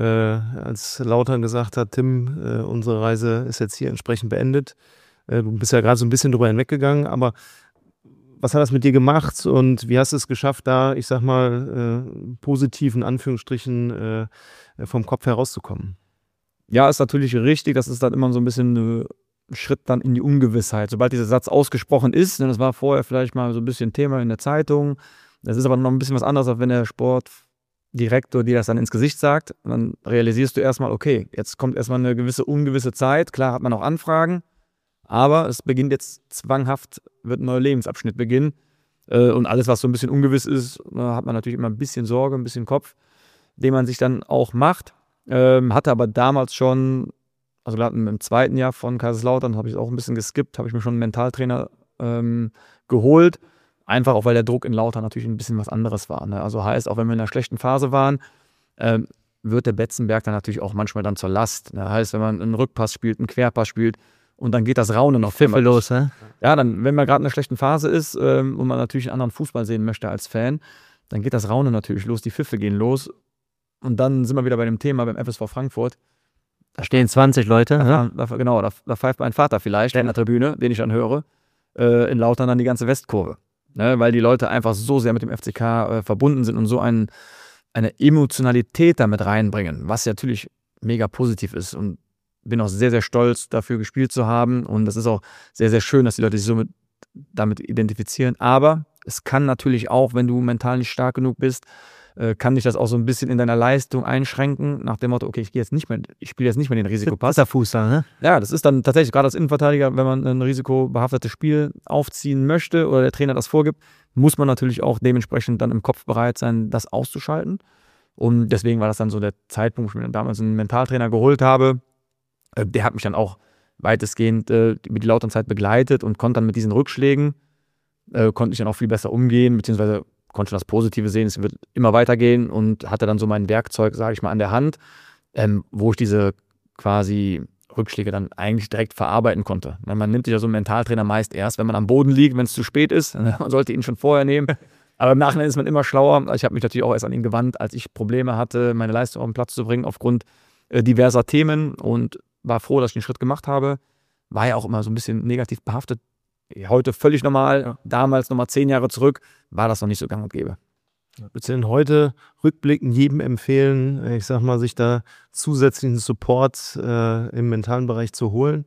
als Lautern gesagt hat, Tim, unsere Reise ist jetzt hier entsprechend beendet. Du bist ja gerade so ein bisschen drüber hinweggegangen, aber was hat das mit dir gemacht und wie hast du es geschafft, da, ich sag mal, positiv in Anführungsstrichen vom Kopf herauszukommen? Ja, ist natürlich richtig. Das ist dann immer so ein bisschen ein Schritt dann in die Ungewissheit. Sobald dieser Satz ausgesprochen ist, das war vorher vielleicht mal so ein bisschen Thema in der Zeitung. Das ist aber noch ein bisschen was anderes, als wenn der Sportdirektor dir das dann ins Gesicht sagt. Und dann realisierst du erstmal, okay, jetzt kommt erstmal eine gewisse ungewisse Zeit. Klar hat man auch Anfragen. Aber es beginnt jetzt zwanghaft, wird ein neuer Lebensabschnitt beginnen. Und alles, was so ein bisschen ungewiss ist, hat man natürlich immer ein bisschen Sorge, ein bisschen Kopf, den man sich dann auch macht. Hatte aber damals schon, also gerade im 2. Jahr von Kaiserslautern, habe ich es auch ein bisschen geskippt, habe ich mir schon einen Mentaltrainer geholt. Einfach auch, weil der Druck in Lautern natürlich ein bisschen was anderes war. Ne? Also heißt, auch wenn wir in einer schlechten Phase waren, wird der Betzenberg dann natürlich auch manchmal dann zur Last. Ne? Heißt, wenn man einen Rückpass spielt, einen Querpass spielt, und dann geht das Raunen noch Pfiffe los, hä? Ja, dann, wenn man gerade in einer schlechten Phase ist und man natürlich einen anderen Fußball sehen möchte als Fan, dann geht das Raunen natürlich los, die Pfiffe gehen los. Und dann sind wir wieder bei dem Thema beim FSV Frankfurt. Da stehen 20 Leute. Da pfeift mein Vater vielleicht in der Tribüne, den ich dann höre, in Lautern dann die ganze Westkurve. Ne? Weil die Leute einfach so sehr mit dem FCK verbunden sind und so eine Emotionalität damit reinbringen, was ja natürlich mega positiv ist. Und bin auch sehr, sehr stolz, dafür gespielt zu haben. Und das ist auch sehr, sehr schön, dass die Leute sich so damit identifizieren. Aber es kann natürlich auch, wenn du mental nicht stark genug bist, kann dich das auch so ein bisschen in deiner Leistung einschränken, nach dem Motto, okay, ich spiele jetzt nicht mehr den Risikopass. Fuß da, ne? Ja, das ist dann tatsächlich gerade als Innenverteidiger, wenn man ein risikobehaftetes Spiel aufziehen möchte oder der Trainer das vorgibt, muss man natürlich auch dementsprechend dann im Kopf bereit sein, das auszuschalten. Und deswegen war das dann so der Zeitpunkt, wo ich mir damals einen Mentaltrainer geholt habe. Der hat mich dann auch weitestgehend über die Lauternzeit begleitet und konnte dann mit diesen Rückschlägen, konnte ich dann auch viel besser umgehen, beziehungsweise konnte schon das Positive sehen, es wird immer weitergehen und hatte dann so mein Werkzeug, sage ich mal, an der Hand, wo ich diese quasi Rückschläge dann eigentlich direkt verarbeiten konnte. Man nimmt sich ja so einen Mentaltrainer meist erst, wenn man am Boden liegt, wenn es zu spät ist. Man sollte ihn schon vorher nehmen. Aber im Nachhinein ist man immer schlauer. Ich habe mich natürlich auch erst an ihn gewandt, als ich Probleme hatte, meine Leistung auf den Platz zu bringen, aufgrund diverser Themen und war froh, dass ich den Schritt gemacht habe. War ja auch immer so ein bisschen negativ behaftet. Heute völlig normal. Ja. Damals nochmal 10 Jahre zurück war das noch nicht so gang und gäbe. Würdest du denn heute rückblickend jedem empfehlen, ich sag mal, sich da zusätzlichen Support im mentalen Bereich zu holen?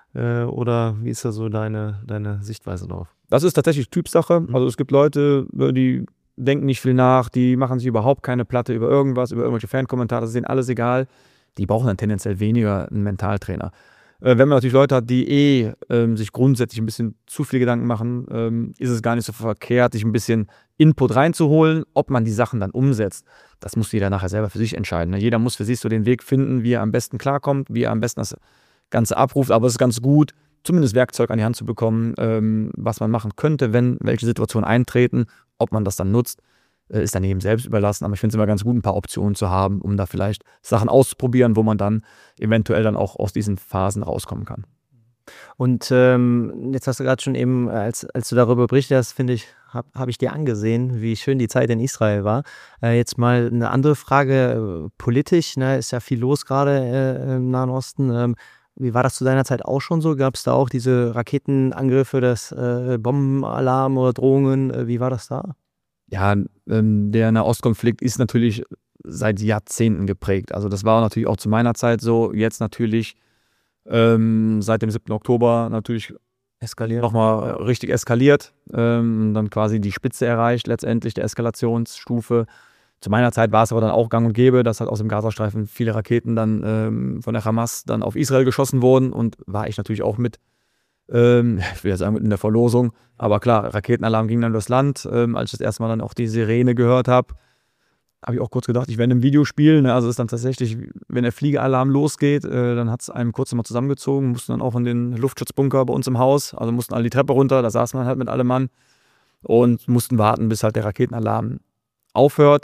Oder wie ist da so deine Sichtweise drauf? Das ist tatsächlich Typsache. Also es gibt Leute, die denken nicht viel nach, die machen sich überhaupt keine Platte über irgendwas, über irgendwelche Fankommentare, das ist denen alles egal. Die brauchen dann tendenziell weniger einen Mentaltrainer. Wenn man natürlich Leute hat, die sich grundsätzlich ein bisschen zu viel Gedanken machen, ist es gar nicht so verkehrt, sich ein bisschen Input reinzuholen. Ob man die Sachen dann umsetzt, das muss jeder nachher selber für sich entscheiden. Ne? Jeder muss für sich so den Weg finden, wie er am besten klarkommt, wie er am besten das Ganze abruft. Aber es ist ganz gut, zumindest Werkzeug an die Hand zu bekommen, was man machen könnte, wenn welche Situationen eintreten. Ob man das dann nutzt, ist dann jedem selbst überlassen. Aber ich finde es immer ganz gut, ein paar Optionen zu haben, um da vielleicht Sachen auszuprobieren, wo man dann eventuell dann auch aus diesen Phasen rauskommen kann. Und jetzt hast du gerade schon eben, als du darüber berichtet hast, finde ich, hab ich dir angesehen, wie schön die Zeit in Israel war. Jetzt mal eine andere Frage, politisch, ne, ist ja viel los gerade im Nahen Osten. Wie war das zu deiner Zeit auch schon so? Gab es da auch diese Raketenangriffe, das Bombenalarm oder Drohungen? Wie war das da? Ja, der Nahostkonflikt ist natürlich seit Jahrzehnten geprägt. Also das war natürlich auch zu meiner Zeit so. Jetzt natürlich seit dem 7. Oktober natürlich Eskaliert. Nochmal richtig eskaliert. Dann quasi die Spitze erreicht, letztendlich der Eskalationsstufe. Zu meiner Zeit war es aber dann auch gang und gäbe, dass halt aus dem Gazastreifen viele Raketen dann von der Hamas dann auf Israel geschossen wurden. Und war ich natürlich auch mit, ich will ja sagen, mit in der Verlosung. Aber klar, Raketenalarm ging dann durchs Land. Als ich das erste Mal dann auch die Sirene gehört habe ich auch kurz gedacht, ich wäre in einem Videospiel. Ne? Also es ist dann tatsächlich, wenn der Fliegealarm losgeht, dann hat es einem kurz mal zusammengezogen, mussten dann auch in den Luftschutzbunker bei uns im Haus, also mussten alle die Treppe runter, da saß man halt mit allem Mann und mussten warten, bis halt der Raketenalarm aufhört.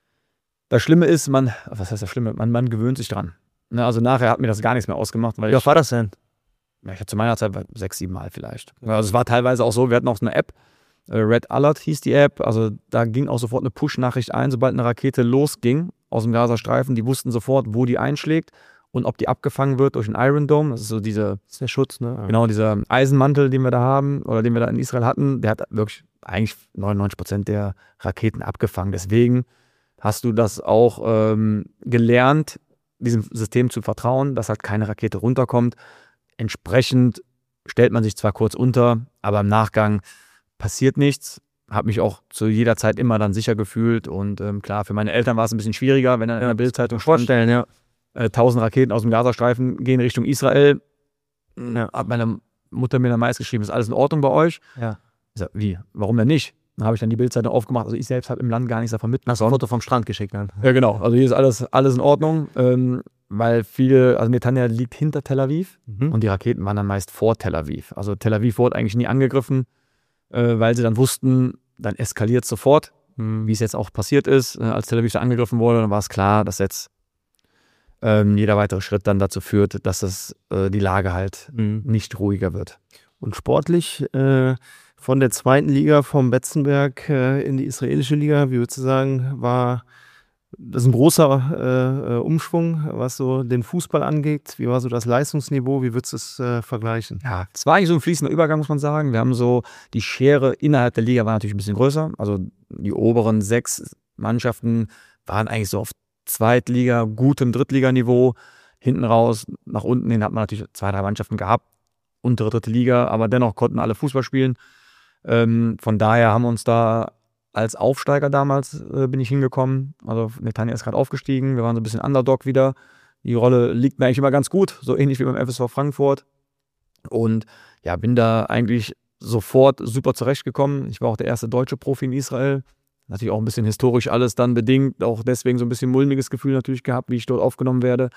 Das Schlimme ist, was heißt das Schlimme? Man gewöhnt sich dran. Ne? Also nachher hat mir das gar nichts mehr ausgemacht. Weil Wie oft war das denn? Ja, ich hatte zu meiner Zeit 6, 7 Mal vielleicht. Also es war teilweise auch so, wir hatten auch so eine App, Red Alert hieß die App, also da ging auch sofort eine Push-Nachricht ein, sobald eine Rakete losging aus dem Gazastreifen, die wussten sofort, wo die einschlägt und ob die abgefangen wird durch einen Iron Dome, das ist so das ist der Schutz, ne? Genau, dieser Eisenmantel, den wir da haben oder den wir da in Israel hatten, der hat wirklich eigentlich 99% der Raketen abgefangen. Deswegen hast du das auch gelernt, diesem System zu vertrauen, dass halt keine Rakete runterkommt. Entsprechend stellt man sich zwar kurz unter, aber im Nachgang passiert nichts. Habe mich auch zu jeder Zeit immer dann sicher gefühlt. Und klar, für meine Eltern war es ein bisschen schwieriger, wenn dann in der Bildzeitung stand, 1000 Raketen aus dem Gazastreifen gehen Richtung Israel. Hat meine Mutter mir dann meist geschrieben, ist alles in Ordnung bei euch? Ja. Ich sag, wie? Warum denn nicht? Dann habe ich dann die Bildzeitung aufgemacht. Also ich selbst habe im Land gar nichts davon mitbekommen. Hast du ein Foto vom Strand geschickt dann? Ja, genau. Also hier ist alles in Ordnung. Weil also Netanya liegt hinter Tel Aviv und die Raketen waren dann meist vor Tel Aviv. Also Tel Aviv wurde eigentlich nie angegriffen, weil sie dann wussten, dann eskaliert es sofort, wie es jetzt auch passiert ist. Als Tel Aviv da angegriffen wurde, dann war es klar, dass jetzt jeder weitere Schritt dann dazu führt, dass die Lage halt nicht ruhiger wird. Und sportlich von der 2. Liga vom Betzenberg in die israelische Liga, wie würdest du sagen, war das ein großer Umschwung, was so den Fußball angeht? Wie war so das Leistungsniveau? Wie würdest du es vergleichen? Ja, es war eigentlich so ein fließender Übergang, muss man sagen. Wir haben so, die Schere innerhalb der Liga war natürlich ein bisschen größer. Also die oberen 6 Mannschaften waren eigentlich so auf Zweitliga, gutem Drittliganiveau. Hinten raus, nach unten hin hat man natürlich 2, 3 Mannschaften gehabt. Untere, dritte Liga, aber dennoch konnten alle Fußball spielen. Von daher haben wir uns da als Aufsteiger damals bin ich hingekommen. Also Netanya ist gerade aufgestiegen. Wir waren so ein bisschen Underdog wieder. Die Rolle liegt mir eigentlich immer ganz gut, so ähnlich wie beim FSV Frankfurt. Und ja, bin da eigentlich sofort super zurechtgekommen. Ich war auch der erste deutsche Profi in Israel. Natürlich auch ein bisschen historisch alles dann bedingt. Auch deswegen so ein bisschen mulmiges Gefühl natürlich gehabt, wie ich dort aufgenommen werde.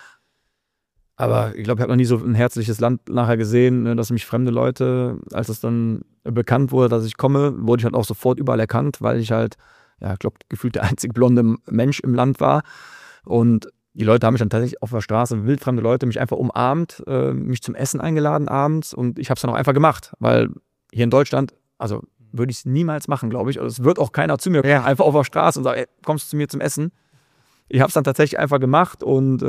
Aber ich glaube, ich habe noch nie so ein herzliches Land nachher gesehen, dass mich fremde Leute, als es dann bekannt wurde, dass ich komme, wurde ich halt auch sofort überall erkannt, weil ich halt, ja, ich glaube, gefühlt der einzig blonde Mensch im Land war. Und die Leute haben mich dann tatsächlich auf der Straße, wildfremde Leute, mich einfach umarmt, mich zum Essen eingeladen abends und ich habe es dann auch einfach gemacht, weil hier in Deutschland, also würde ich es niemals machen, glaube ich. Also es wird auch keiner zu mir kommen, einfach auf der Straße und sagen, ey, kommst du zu mir zum Essen? Ich habe es dann tatsächlich einfach gemacht und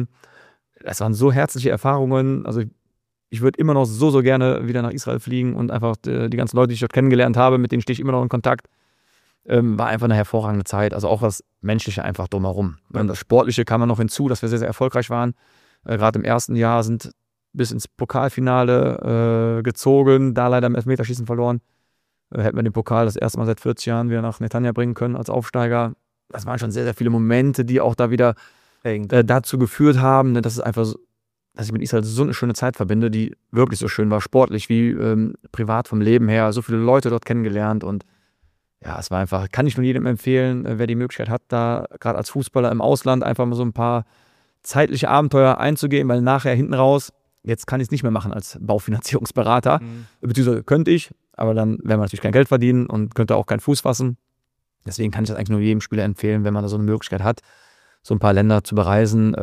das waren so herzliche Erfahrungen. Also ich würde immer noch so gerne wieder nach Israel fliegen und einfach die ganzen Leute, die ich dort kennengelernt habe, mit denen stehe ich immer noch in Kontakt. War einfach eine hervorragende Zeit. Also auch das Menschliche einfach drumherum. Und das Sportliche kam dann noch hinzu, dass wir sehr, sehr erfolgreich waren. Gerade im ersten Jahr sind bis ins Pokalfinale gezogen, da leider im Elfmeterschießen verloren. Hätten wir den Pokal das erste Mal seit 40 Jahren wieder nach Netanya bringen können als Aufsteiger. Das waren schon sehr, sehr viele Momente, die auch da wieder dazu geführt haben, dass es einfach dass ich mit Israel so eine schöne Zeit verbinde, die wirklich so schön war, sportlich wie privat vom Leben her, so viele Leute dort kennengelernt und ja, es war einfach, kann ich nur jedem empfehlen, wer die Möglichkeit hat, da gerade als Fußballer im Ausland einfach mal so ein paar zeitliche Abenteuer einzugehen, weil nachher hinten raus, jetzt kann ich es nicht mehr machen als Baufinanzierungsberater, beziehungsweise könnte ich, aber dann wäre man natürlich kein Geld verdienen und könnte auch keinen Fuß fassen. Deswegen kann ich das eigentlich nur jedem Spieler empfehlen, wenn man da so eine Möglichkeit hat, so ein paar Länder zu bereisen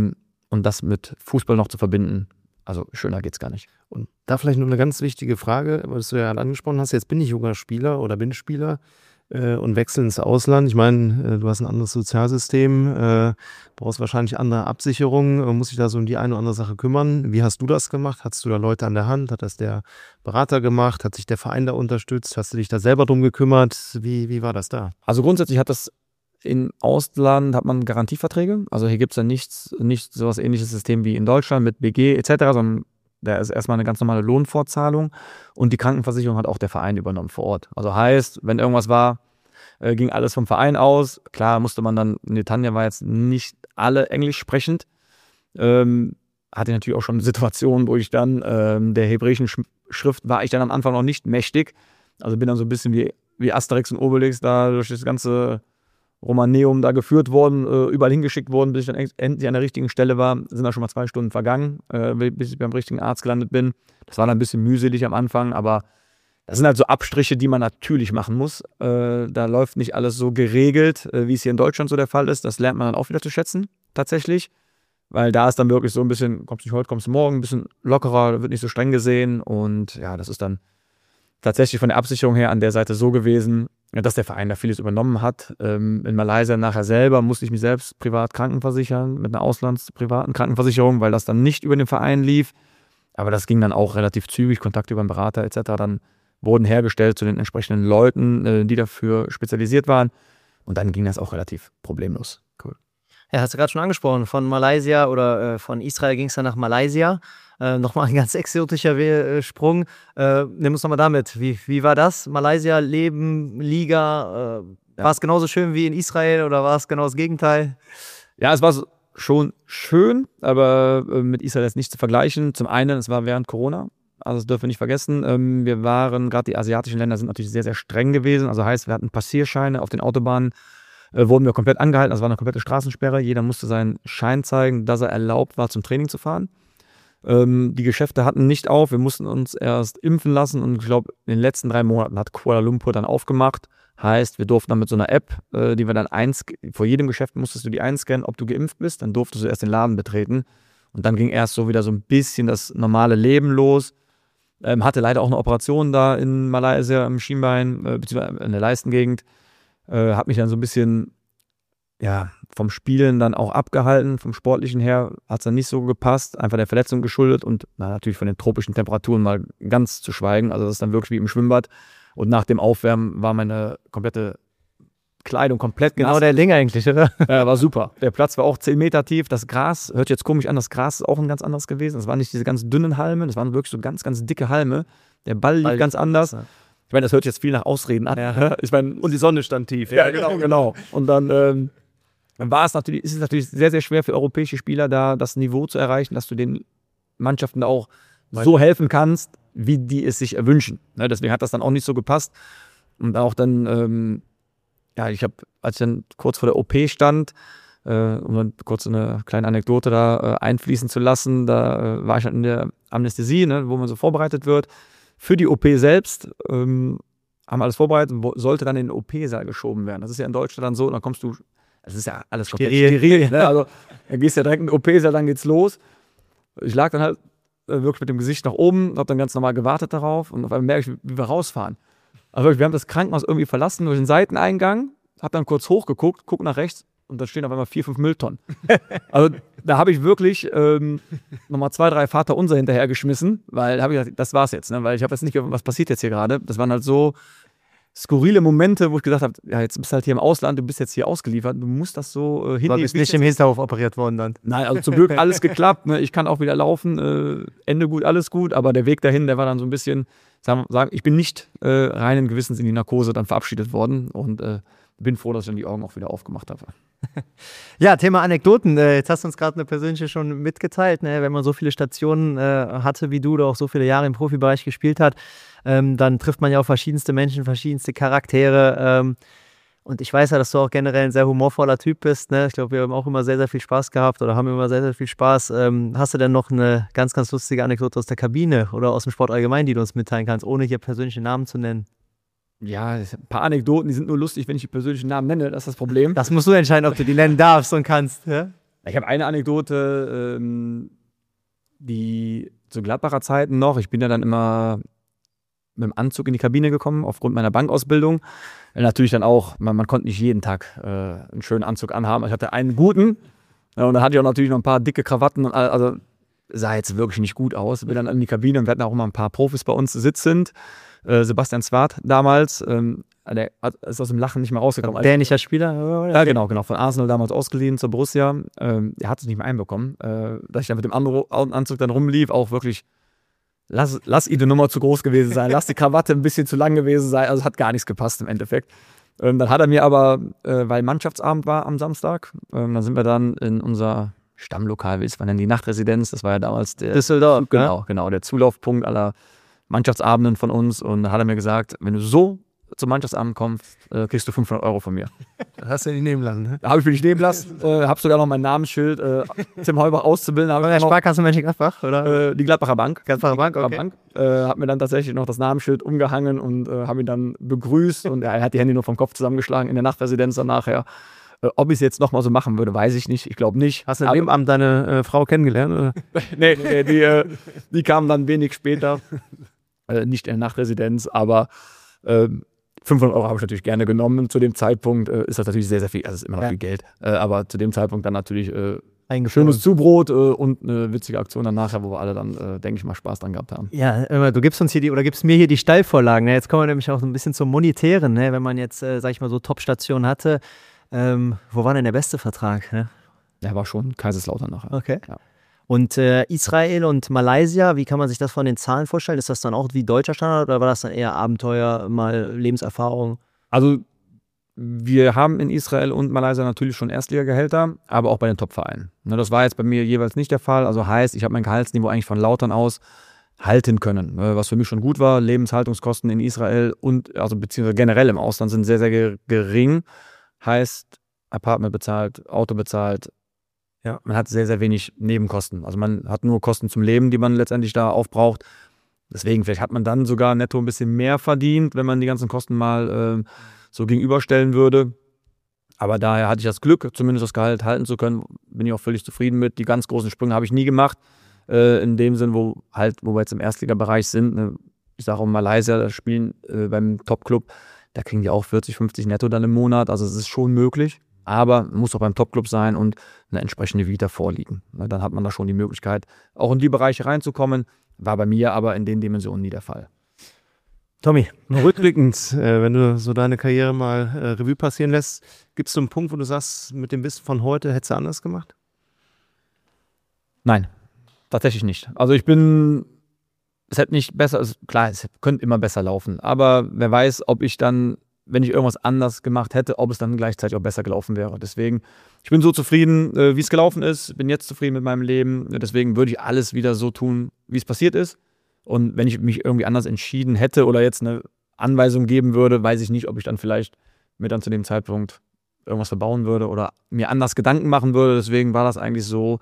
und das mit Fußball noch zu verbinden. Also schöner geht's gar nicht. Und da vielleicht noch eine ganz wichtige Frage, was du ja angesprochen hast. Jetzt bin ich junger Spieler oder bin Spieler und wechsle ins Ausland. Ich meine, du hast ein anderes Sozialsystem, brauchst wahrscheinlich andere Absicherungen, muss dich da so um die eine oder andere Sache kümmern. Wie hast du das gemacht? Hattest du da Leute an der Hand? Hat das der Berater gemacht? Hat sich der Verein da unterstützt? Hast du dich da selber drum gekümmert? Wie war das da? Also grundsätzlich hat das im Ausland hat man Garantieverträge. Also hier gibt es ja nicht so was ähnliches System wie in Deutschland mit BG etc., sondern da ist erstmal eine ganz normale Lohnfortzahlung und die Krankenversicherung hat auch der Verein übernommen vor Ort. Also heißt, wenn irgendwas war, ging alles vom Verein aus. Klar musste man dann, Netanya war jetzt nicht alle englisch sprechend, hatte ich natürlich auch schon Situationen, wo ich dann, der hebräischen Schrift war ich dann am Anfang noch nicht mächtig. Also bin dann so ein bisschen wie Asterix und Obelix da durch das ganze Romaneum da geführt worden, überall hingeschickt worden, bis ich dann endlich an der richtigen Stelle war. Sind da schon mal 2 Stunden vergangen, bis ich beim richtigen Arzt gelandet bin. Das war dann ein bisschen mühselig am Anfang, aber das sind halt so Abstriche, die man natürlich machen muss. Da läuft nicht alles so geregelt, wie es hier in Deutschland so der Fall ist. Das lernt man dann auch wieder zu schätzen, tatsächlich. Weil da ist dann wirklich so ein bisschen, kommst du nicht heute, kommst du morgen, ein bisschen lockerer, wird nicht so streng gesehen. Und ja, das ist dann tatsächlich von der Absicherung her an der Seite so gewesen, dass der Verein da vieles übernommen hat. In Malaysia nachher selber musste ich mich selbst privat krankenversichern mit einer auslandsprivaten Krankenversicherung, weil das dann nicht über den Verein lief. Aber das ging dann auch relativ zügig, Kontakt über einen Berater etc. dann wurden hergestellt zu den entsprechenden Leuten, die dafür spezialisiert waren. Und dann ging das auch relativ problemlos. Cool. Ja, hast du gerade schon angesprochen, von Malaysia oder von Israel ging es dann nach Malaysia. Nochmal ein ganz exotischer Sprung. Nimm uns nochmal damit. Wie war das? Malaysia, Leben, Liga? War es genauso schön wie in Israel oder war es genau das Gegenteil? Ja, es war schon schön, aber mit Israel jetzt nicht zu vergleichen. Zum einen, es war während Corona. Also das dürfen wir nicht vergessen. Wir waren, gerade die asiatischen Länder sind natürlich sehr, sehr streng gewesen. Also heißt, wir hatten Passierscheine auf den Autobahnen. Wurden wir komplett angehalten. Das war eine komplette Straßensperre. Jeder musste seinen Schein zeigen, dass er erlaubt war, zum Training zu fahren. Die Geschäfte hatten nicht auf, wir mussten uns erst impfen lassen und ich glaube, in den letzten 3 Monaten hat Kuala Lumpur dann aufgemacht. Heißt, wir durften dann mit so einer App, die wir dann vor jedem Geschäft musstest du die einscannen, ob du geimpft bist, dann durftest du erst den Laden betreten und dann ging erst so wieder so ein bisschen das normale Leben los. Hatte leider auch eine Operation da in Malaysia im Schienbein, beziehungsweise in der Leistengegend. Hat mich dann so ein bisschen vom Spielen dann auch abgehalten, vom Sportlichen her hat es dann nicht so gepasst, einfach der Verletzung geschuldet und natürlich von den tropischen Temperaturen mal ganz zu schweigen, also das ist dann wirklich wie im Schwimmbad und nach dem Aufwärmen war meine komplette Kleidung komplett genau nass. Der Ding eigentlich, oder? Ja, war super. Der Platz war auch 10 Meter tief, das Gras, hört jetzt komisch an, das Gras ist auch ein ganz anderes gewesen, das waren nicht diese ganz dünnen Halme, das waren wirklich so ganz, ganz dicke Halme, der Ball lief ganz anders. Ja. Ich meine, das hört jetzt viel nach Ausreden an. Ja. Ich meine, und die Sonne stand tief. Ja, genau. Und dann ist es natürlich sehr, sehr schwer für europäische Spieler, da das Niveau zu erreichen, dass du den Mannschaften auch so helfen kannst, wie die es sich erwünschen. Ne, deswegen hat das dann auch nicht so gepasst. Und auch dann, als ich dann kurz vor der OP stand, um dann kurz eine kleine Anekdote da einfließen zu lassen, da war ich dann in der Anästhesie, ne, wo man so vorbereitet wird. Für die OP selbst haben alles vorbereitet und sollte dann in den OP-Saal geschoben werden. Das ist ja in Deutschland dann so, dann kommst du, das ist ja alles komplett steril. Ne? Also dann gehst du ja direkt in den OP-Saal, dann geht's los. Ich lag dann halt wirklich mit dem Gesicht nach oben, habe dann ganz normal gewartet darauf und auf einmal merke ich, wie wir rausfahren. Also wir haben das Krankenhaus irgendwie verlassen durch den Seiteneingang, habe dann kurz hochgeguckt, guck nach rechts und da stehen auf einmal 4, 5 Mülltonnen. Also da habe ich wirklich nochmal 2, 3 Vaterunser hinterhergeschmissen, weil da habe ich gesagt, das war's jetzt, ne? Weil ich habe jetzt nicht gehört, was passiert jetzt hier gerade. Das waren halt so skurrile Momente, wo ich gedacht habe, ja, jetzt bist du halt hier im Ausland, du bist jetzt hier ausgeliefert, du musst das so hinnehmen. Du bist nicht im Hinterhof operiert worden dann? Nein, also zum Glück alles geklappt, ne? Ich kann auch wieder laufen, Ende gut, alles gut, aber der Weg dahin, der war dann so ein bisschen, sagen, ich bin nicht reinen Gewissens in die Narkose dann verabschiedet worden und bin froh, dass ich dann die Augen auch wieder aufgemacht habe. Ja, Thema Anekdoten. Jetzt hast du uns gerade eine persönliche schon mitgeteilt. Ne? Wenn man so viele Stationen hatte wie du oder auch so viele Jahre im Profibereich gespielt hat, dann trifft man ja auch verschiedenste Menschen, verschiedenste Charaktere. Und ich weiß ja, dass du auch generell ein sehr humorvoller Typ bist. Ne? Ich glaube, wir haben auch immer sehr, sehr viel Spaß gehabt oder haben immer sehr, sehr viel Spaß. Hast du denn noch eine ganz, ganz lustige Anekdote aus der Kabine oder aus dem Sport allgemein, die du uns mitteilen kannst, ohne hier persönliche Namen zu nennen? Ja, ein paar Anekdoten, die sind nur lustig, wenn ich die persönlichen Namen nenne, das ist das Problem. Das musst du entscheiden, ob du die nennen darfst und kannst. Ja? Ich habe eine Anekdote, die zu Gladbacher Zeiten noch, ich bin ja dann immer mit dem Anzug in die Kabine gekommen, aufgrund meiner Bankausbildung. Natürlich dann auch, man konnte nicht jeden Tag einen schönen Anzug anhaben. Ich hatte einen guten und dann hatte ich auch natürlich noch ein paar dicke Krawatten. Also sah jetzt wirklich nicht gut aus. Bin dann in die Kabine und wir hatten auch immer ein paar Profis bei uns sitzend. Sebastian Zwart damals, der ist aus dem Lachen nicht mehr rausgekommen. Dänischer Spieler? Ja, genau, von Arsenal damals ausgeliehen zur Borussia. Er hat es nicht mehr einbekommen, dass ich dann mit dem Anzug dann rumlief, auch wirklich, lass die Nummer zu groß gewesen sein, lass die Krawatte ein bisschen zu lang gewesen sein, also es hat gar nichts gepasst im Endeffekt. Dann hat er mir aber, weil Mannschaftsabend war am Samstag, dann sind wir dann in unser Stammlokal, wie ist man denn, die Nachtresidenz, das war ja damals der Düsseldorf, genau, der Zulaufpunkt aller Mannschaftsabenden von uns, und da hat er mir gesagt, wenn du so zum Mannschaftsabend kommst, kriegst du 500 € von mir. Das hast du ja nicht nehmen lassen, ne? Da habe ich mich nicht nehmen lassen, habe sogar noch mein Namensschild, Tim Heubach auszubilden. Bei der Sparkasse Mönchengladbach, oder? Die Gladbacher Bank. Gladbacher Bank, okay. Habe mir dann tatsächlich noch das Namensschild umgehangen und habe ihn dann begrüßt, und er hat die Hände nur vom Kopf zusammengeschlagen in der Nachtresidenz dann nachher. Ob ich es jetzt nochmal so machen würde, weiß ich nicht. Ich glaube nicht. Hast du in dem Abend deine Frau kennengelernt? Oder? Nee, die kam dann wenig später. Nicht in der Nachtresidenz, aber 500 € habe ich natürlich gerne genommen. Zu dem Zeitpunkt ist das natürlich sehr, sehr viel, also es ist immer noch viel Geld, aber zu dem Zeitpunkt dann natürlich ein schönes Zubrot und eine witzige Aktion dann nachher, wo wir alle dann, denke ich mal, Spaß dran gehabt haben. Ja, du gibst uns hier gibst mir hier die Steilvorlagen. Ne? Jetzt kommen wir nämlich auch so ein bisschen zum Monetären. Ne? Wenn man jetzt, sag ich mal, so Top-Stationen hatte, wo war denn der beste Vertrag? Ne? Der war schon Kaiserslautern nachher. Okay. Ja. Und Israel und Malaysia, wie kann man sich das von den Zahlen vorstellen? Ist das dann auch wie deutscher Standard oder war das dann eher Abenteuer, mal Lebenserfahrung? Also wir haben in Israel und Malaysia natürlich schon Erstligagehälter, aber auch bei den Top-Vereinen. Das war jetzt bei mir jeweils nicht der Fall. Also heißt, ich habe mein Gehaltsniveau eigentlich von Lautern aus halten können, was für mich schon gut war. Lebenshaltungskosten in Israel und also beziehungsweise generell im Ausland sind sehr, sehr gering. Heißt, Apartment bezahlt, Auto bezahlt. Ja, man hat sehr, sehr wenig Nebenkosten. Also man hat nur Kosten zum Leben, die man letztendlich da aufbraucht. Deswegen, vielleicht hat man dann sogar netto ein bisschen mehr verdient, wenn man die ganzen Kosten mal so gegenüberstellen würde. Aber daher hatte ich das Glück, zumindest das Gehalt halten zu können. Bin ich auch völlig zufrieden mit. Die ganz großen Sprünge habe ich nie gemacht. In dem Sinn, wo wir jetzt im Erstligabereich sind. Ne? Ich sage auch Malaysia, das Spielen beim Top-Club, da kriegen die auch 40, 50 netto dann im Monat. Also es ist schon möglich. Aber muss auch beim Top-Club sein und eine entsprechende Vita vorliegen. Dann hat man da schon die Möglichkeit, auch in die Bereiche reinzukommen. War bei mir aber in den Dimensionen nie der Fall. Tommy, rückblickend, wenn du so deine Karriere mal Revue passieren lässt, gibt es so einen Punkt, wo du sagst, mit dem Wissen von heute hättest du anders gemacht? Nein, tatsächlich nicht. Also es hätte nicht besser, also klar, es könnte immer besser laufen. Aber wer weiß, ob ich dann, wenn ich irgendwas anders gemacht hätte, ob es dann gleichzeitig auch besser gelaufen wäre. Deswegen, ich bin so zufrieden, wie es gelaufen ist, bin jetzt zufrieden mit meinem Leben. Deswegen würde ich alles wieder so tun, wie es passiert ist. Und wenn ich mich irgendwie anders entschieden hätte oder jetzt eine Anweisung geben würde, weiß ich nicht, ob ich dann vielleicht mir dann zu dem Zeitpunkt irgendwas verbauen würde oder mir anders Gedanken machen würde. Deswegen war das eigentlich so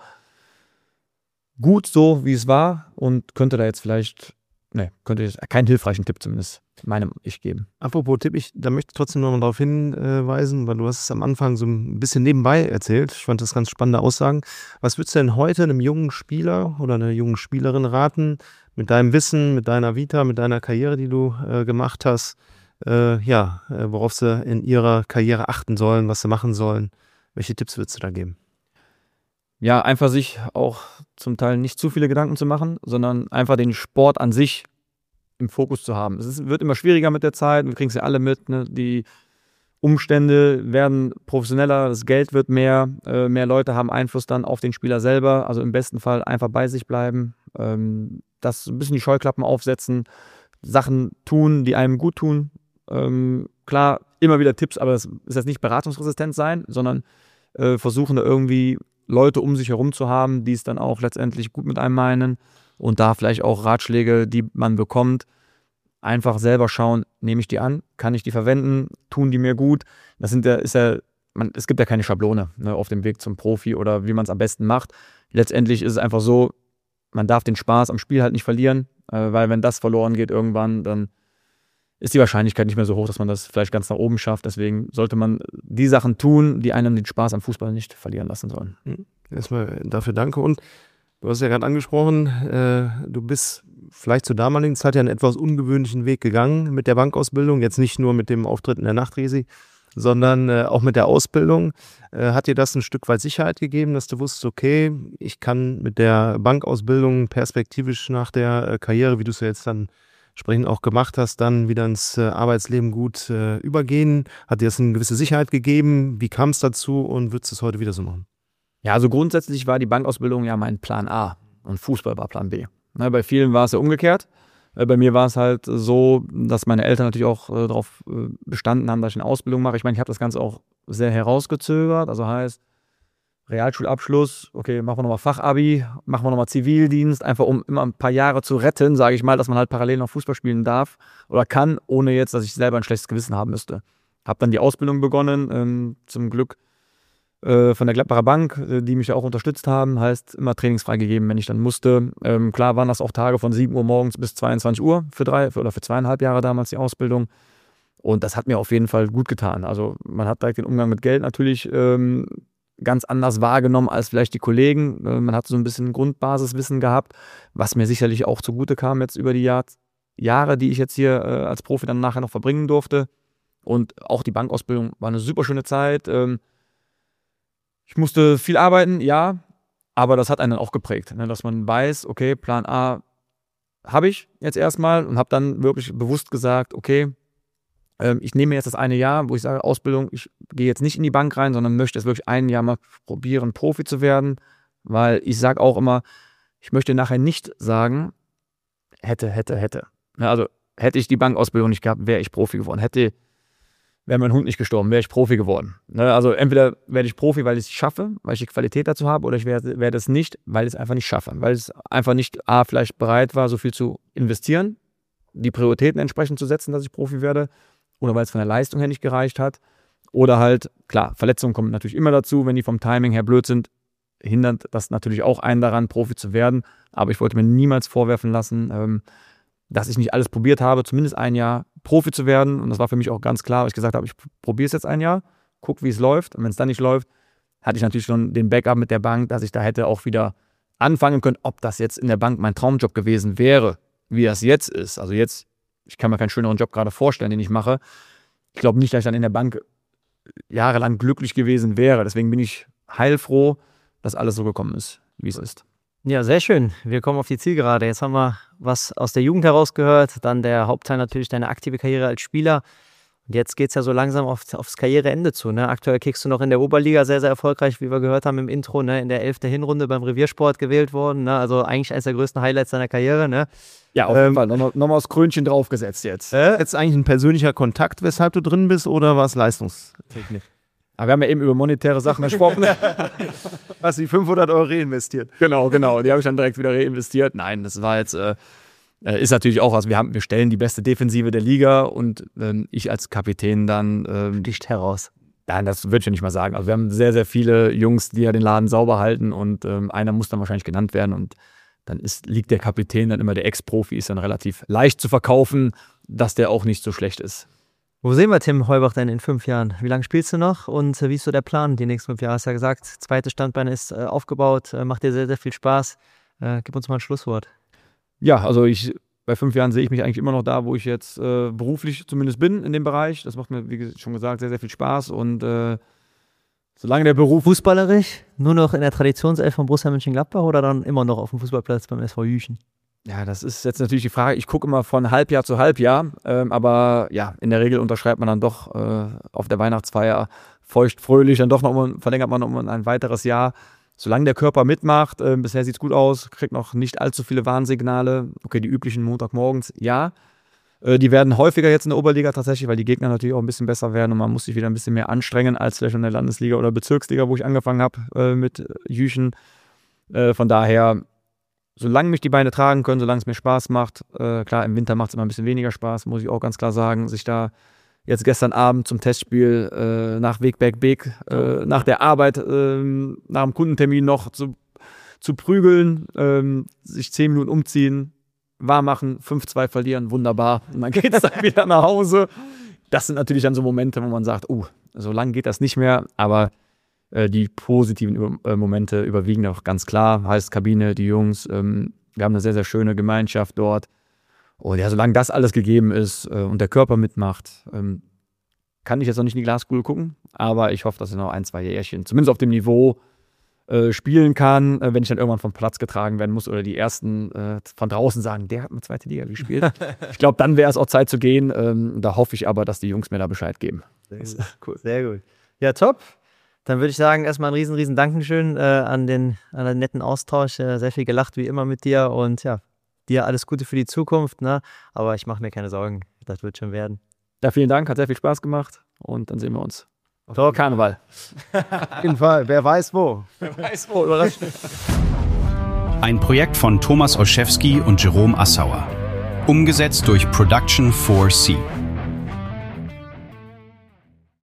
gut so, wie es war, und könnte jetzt keinen hilfreichen Tipp zumindest meinem Ich geben. Apropos Tipp, da möchte ich trotzdem noch mal darauf hinweisen, weil du hast es am Anfang so ein bisschen nebenbei erzählt. Ich fand das ganz spannende Aussagen. Was würdest du denn heute einem jungen Spieler oder einer jungen Spielerin raten, mit deinem Wissen, mit deiner Vita, mit deiner Karriere, die du gemacht hast, worauf sie in ihrer Karriere achten sollen, was sie machen sollen? Welche Tipps würdest du da geben? Ja, einfach sich auch zum Teil nicht zu viele Gedanken zu machen, sondern einfach den Sport an sich im Fokus zu haben. Wird immer schwieriger mit der Zeit, wir kriegen es ja alle mit, ne? Die Umstände werden professioneller, das Geld wird mehr Leute haben Einfluss dann auf den Spieler selber, also im besten Fall einfach bei sich bleiben, das ein bisschen die Scheuklappen aufsetzen, Sachen tun, die einem gut tun. Klar, immer wieder Tipps, aber das ist jetzt nicht beratungsresistent sein, sondern versuchen da irgendwie Leute um sich herum zu haben, die es dann auch letztendlich gut mit einem meinen und da vielleicht auch Ratschläge, die man bekommt, einfach selber schauen, nehme ich die an, kann ich die verwenden, tun die mir gut. Es gibt ja keine Schablone, ne, auf dem Weg zum Profi oder wie man es am besten macht. Letztendlich ist es einfach so, man darf den Spaß am Spiel halt nicht verlieren, weil wenn das verloren geht irgendwann, dann ist die Wahrscheinlichkeit nicht mehr so hoch, dass man das vielleicht ganz nach oben schafft. Deswegen sollte man die Sachen tun, die einem den Spaß am Fußball nicht verlieren lassen sollen. Erstmal dafür danke. Und du hast ja gerade angesprochen, du bist vielleicht zur damaligen Zeit ja einen etwas ungewöhnlichen Weg gegangen mit der Bankausbildung. Jetzt nicht nur mit dem Auftritt in der Nachtresi, sondern auch mit der Ausbildung. Hat dir das ein Stück weit Sicherheit gegeben, dass du wusstest, okay, ich kann mit der Bankausbildung perspektivisch nach der Karriere, wie du es ja jetzt dann entsprechend auch gemacht hast, dann wieder ins Arbeitsleben gut übergehen? Hat dir das eine gewisse Sicherheit gegeben? Wie kam es dazu und würdest du es heute wieder so machen? Ja, also grundsätzlich war die Bankausbildung ja mein Plan A und Fußball war Plan B. Ne, bei vielen war es ja umgekehrt. Bei mir war es halt so, dass meine Eltern natürlich auch darauf bestanden haben, dass ich eine Ausbildung mache. Ich meine, ich habe das Ganze auch sehr herausgezögert. Also heißt, Realschulabschluss, okay, machen wir nochmal Fachabi, machen wir nochmal Zivildienst, einfach um immer ein paar Jahre zu retten, sage ich mal, dass man halt parallel noch Fußball spielen darf oder kann, ohne jetzt, dass ich selber ein schlechtes Gewissen haben müsste. Habe dann die Ausbildung begonnen, zum Glück von der Gladbacher Bank, die mich ja auch unterstützt haben, heißt immer trainingsfrei gegeben, wenn ich dann musste. Klar waren das auch Tage von 7 Uhr morgens bis 22 Uhr für 2,5 Jahre damals die Ausbildung. Und das hat mir auf jeden Fall gut getan. Also man hat direkt den Umgang mit Geld natürlich ganz anders wahrgenommen als vielleicht die Kollegen. Man hat so ein bisschen Grundbasiswissen gehabt, was mir sicherlich auch zugute kam jetzt über die Jahre, die ich jetzt hier als Profi dann nachher noch verbringen durfte. Und auch die Bankausbildung war eine super schöne Zeit. Ich musste viel arbeiten, ja, aber das hat einen dann auch geprägt, ne, dass man weiß, okay, Plan A habe ich jetzt erstmal und habe dann wirklich bewusst gesagt, okay, ich nehme jetzt das eine Jahr, wo ich sage, Ausbildung, ich gehe jetzt nicht in die Bank rein, sondern möchte jetzt wirklich ein Jahr mal probieren, Profi zu werden, weil ich sage auch immer, ich möchte nachher nicht sagen, hätte. Ja, also hätte ich die Bankausbildung nicht gehabt, wäre ich Profi geworden. Wäre mein Hund nicht gestorben, wäre ich Profi geworden. Ne? Also entweder werde ich Profi, weil ich es schaffe, weil ich die Qualität dazu habe, oder ich werde es nicht, weil ich es einfach nicht schaffe. Weil es einfach nicht vielleicht bereit war, so viel zu investieren, die Prioritäten entsprechend zu setzen, dass ich Profi werde, oder weil es von der Leistung her nicht gereicht hat. Oder halt, klar, Verletzungen kommen natürlich immer dazu, wenn die vom Timing her blöd sind, hindert das natürlich auch einen daran, Profi zu werden. Aber ich wollte mir niemals vorwerfen lassen, dass ich nicht alles probiert habe, zumindest ein Jahr Profi zu werden. Und das war für mich auch ganz klar, weil ich gesagt habe, ich probiere es jetzt ein Jahr, gucke, wie es läuft. Und wenn es dann nicht läuft, hatte ich natürlich schon den Backup mit der Bank, dass ich da hätte auch wieder anfangen können, ob das jetzt in der Bank mein Traumjob gewesen wäre, wie das jetzt ist. Also jetzt, ich kann mir keinen schöneren Job gerade vorstellen, den ich mache. Ich glaube nicht, dass ich dann in der Bank jahrelang glücklich gewesen wäre. Deswegen bin ich heilfroh, dass alles so gekommen ist, wie es ist. Ja, sehr schön. Wir kommen auf die Zielgerade. Jetzt haben wir was aus der Jugend herausgehört, dann der Hauptteil natürlich deine aktive Karriere als Spieler. Und jetzt geht es ja so langsam aufs Karriereende zu. Ne? Aktuell kickst du noch in der Oberliga sehr, sehr erfolgreich, wie wir gehört haben im Intro, ne? In der 11. Hinrunde beim Reviersport gewählt worden. Ne? Also eigentlich eines der größten Highlights deiner Karriere. Ne? Ja, auf jeden Fall. Nochmal das Krönchen draufgesetzt jetzt. Jetzt eigentlich ein persönlicher Kontakt, weshalb du drin bist, oder war es Leistungstechnik? Aber wir haben ja eben über monetäre Sachen gesprochen. Hast du die 500 € reinvestiert? Genau. Die habe ich dann direkt wieder reinvestiert. Nein, das war jetzt, ist natürlich auch was. Wir stellen die beste Defensive der Liga und ich als Kapitän dann Dicht heraus. Nein, das würde ich ja nicht mal sagen. Also wir haben sehr, sehr viele Jungs, die ja den Laden sauber halten und einer muss dann wahrscheinlich genannt werden und dann liegt der Kapitän dann immer, der Ex-Profi ist dann relativ leicht zu verkaufen, dass der auch nicht so schlecht ist. Wo sehen wir Tim Heubach denn in 5 Jahren? Wie lange spielst du noch und wie ist so der Plan die nächsten 5 Jahre? Hast ja gesagt, zweites Standbein ist aufgebaut, macht dir sehr, sehr viel Spaß. Gib uns mal ein Schlusswort. Ja, also bei 5 Jahren sehe ich mich eigentlich immer noch da, wo ich jetzt beruflich zumindest bin in dem Bereich. Das macht mir, wie schon gesagt, sehr, sehr viel Spaß und solange der Beruf... Fußballerisch? Nur noch in der Traditionself von Borussia Mönchengladbach oder dann immer noch auf dem Fußballplatz beim SV Jüchen? Ja, das ist jetzt natürlich die Frage. Ich gucke immer von Halbjahr zu Halbjahr, aber ja, in der Regel unterschreibt man dann doch auf der Weihnachtsfeier feuchtfröhlich, dann doch verlängert man noch ein weiteres Jahr. Solange der Körper mitmacht, bisher sieht es gut aus, kriegt noch nicht allzu viele Warnsignale. Okay, die üblichen Montagmorgens, ja. Die werden häufiger jetzt in der Oberliga tatsächlich, weil die Gegner natürlich auch ein bisschen besser werden und man muss sich wieder ein bisschen mehr anstrengen als vielleicht in der Landesliga oder Bezirksliga, wo ich angefangen habe mit Jüchen. Von daher, solange mich die Beine tragen können, solange es mir Spaß macht, klar, im Winter macht es immer ein bisschen weniger Spaß, muss ich auch ganz klar sagen, sich da jetzt gestern Abend zum Testspiel nach Wegberg-Beek, nach der Arbeit, nach dem Kundentermin noch zu prügeln, sich 10 Minuten umziehen, warm machen, 5-2 verlieren, wunderbar. Und dann geht es dann wieder nach Hause. Das sind natürlich dann so Momente, wo man sagt, so lange geht das nicht mehr, aber die positiven Momente überwiegen auch ganz klar. Heißt Kabine, die Jungs, wir haben eine sehr, sehr schöne Gemeinschaft dort. Und ja, solange das alles gegeben ist und der Körper mitmacht, kann ich jetzt noch nicht in die Glaskugel gucken, aber ich hoffe, dass ich noch 1-2 Jährchen, zumindest auf dem Niveau, spielen kann, wenn ich dann irgendwann vom Platz getragen werden muss oder die Ersten von draußen sagen, der hat eine 2. Liga gespielt. Ich glaube, dann wäre es auch Zeit zu gehen. Da hoffe ich aber, dass die Jungs mir da Bescheid geben. Sehr gut. Cool. Sehr gut. Ja, top. Dann würde ich sagen, erstmal ein riesen Dankeschön an den netten Austausch. Sehr viel gelacht wie immer mit dir und ja, dir alles Gute für die Zukunft. Ne? Aber ich mache mir keine Sorgen, das wird schon werden. Ja, vielen Dank, hat sehr viel Spaß gemacht und dann sehen wir uns. Auf Karneval. Auf jeden Fall, wer weiß wo. Überrascht. Ein Projekt von Thomas Olszewski und Jerome Assauer. Umgesetzt durch Production 4C.